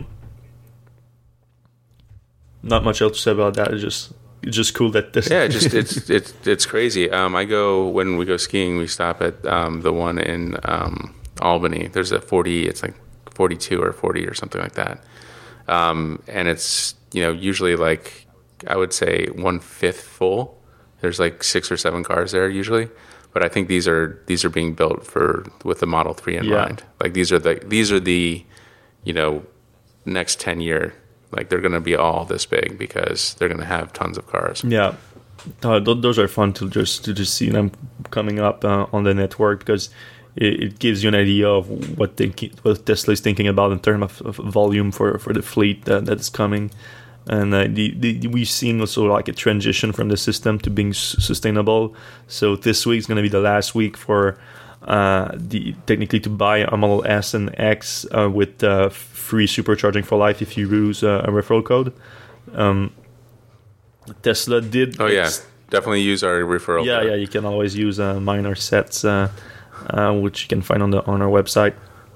Not much else to say about that. It's just it's just cool that this. Yeah, just it's it's it's crazy. Um, I go when we go skiing. We stop at um, the one in um, Albany. There's a forty. It's like forty-two or forty or something like that. Um, and it's, you know, usually like, I would say one fifth full. There's like six or seven cars there usually. But I think these are, these are being built for, with the Model three in yeah. mind. Like these are the, these are the, you know, next ten year, like they're going to be all this big because they're going to have tons of cars. Yeah. Uh, th- those are fun to just, to just see them coming up uh, on the network, because it gives you an idea of what they, what Tesla is thinking about in terms of, of volume for, for the fleet that, that's coming. And uh, the, the, we've seen also like a transition from the system to being s- sustainable. So this week is going to be the last week for uh, the technically to buy a Model S and X uh, with uh, free supercharging for life if you use uh, a referral code. Um, Tesla did. Oh yeah, ex- definitely use our referral. Yeah, code. yeah, you can always use uh, minor sets. Uh, Uh, which you can find on the on our website.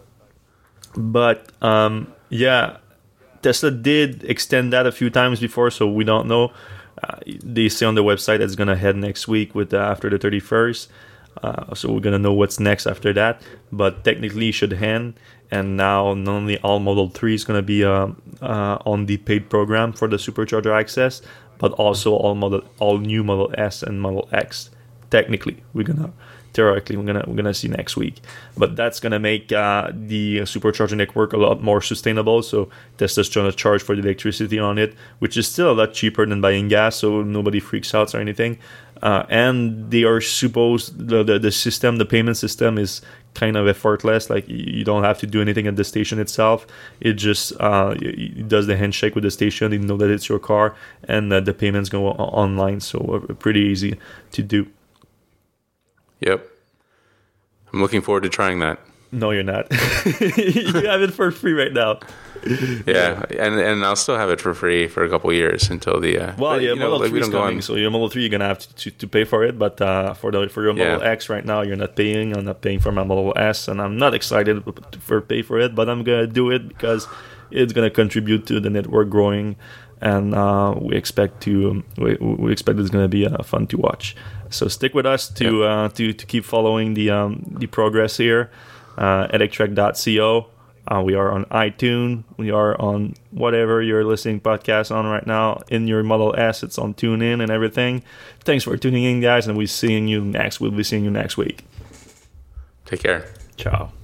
But um, yeah, Tesla did extend that a few times before, so we don't know. Uh, they say on the website that it's going to head next week with uh, after the thirty-first. Uh, so we're going to know what's next after that. But technically it should end. And now not only all Model three is going to be uh, uh, on the paid program for the supercharger access, but also all model all new Model S and Model X. Technically, we're going to theoretically we're gonna we're gonna see next week, but that's gonna make uh, the supercharger network a lot more sustainable. So Tesla's trying to charge for the electricity on it, which is still a lot cheaper than buying gas, so nobody freaks out or anything. Uh, and they are supposed the, the the system, the payment system is kind of effortless. Like you don't have to do anything at the station itself. It just uh, it does the handshake with the station. You know that it's your car, and uh, the payments go online. So uh, pretty easy to do. Yep. I'm looking forward to trying that. No, you're not. You have it for free right now. Yeah, and and I'll still have it for free for a couple of years until the. Uh, well, but, yeah, you know, Model like three is coming, so your Model three you're gonna have to, to, to pay for it. But uh, for the for your Model yeah. X right now, you're not paying. I'm not paying for my Model S, and I'm not excited for pay for it. But I'm gonna do it because it's gonna contribute to the network growing, and uh, we expect to um, we, we expect it's gonna be uh, fun to watch. So stick with us to yep. uh, to to keep following the um, the progress here. Uh, electrek dot co. Uh, we are on iTunes. We are on whatever you're listening podcast on right now. In your Model S, it's on TuneIn and everything. Thanks for tuning in, guys, and we'll seeing you next. We'll be seeing you next week. Take care. Ciao.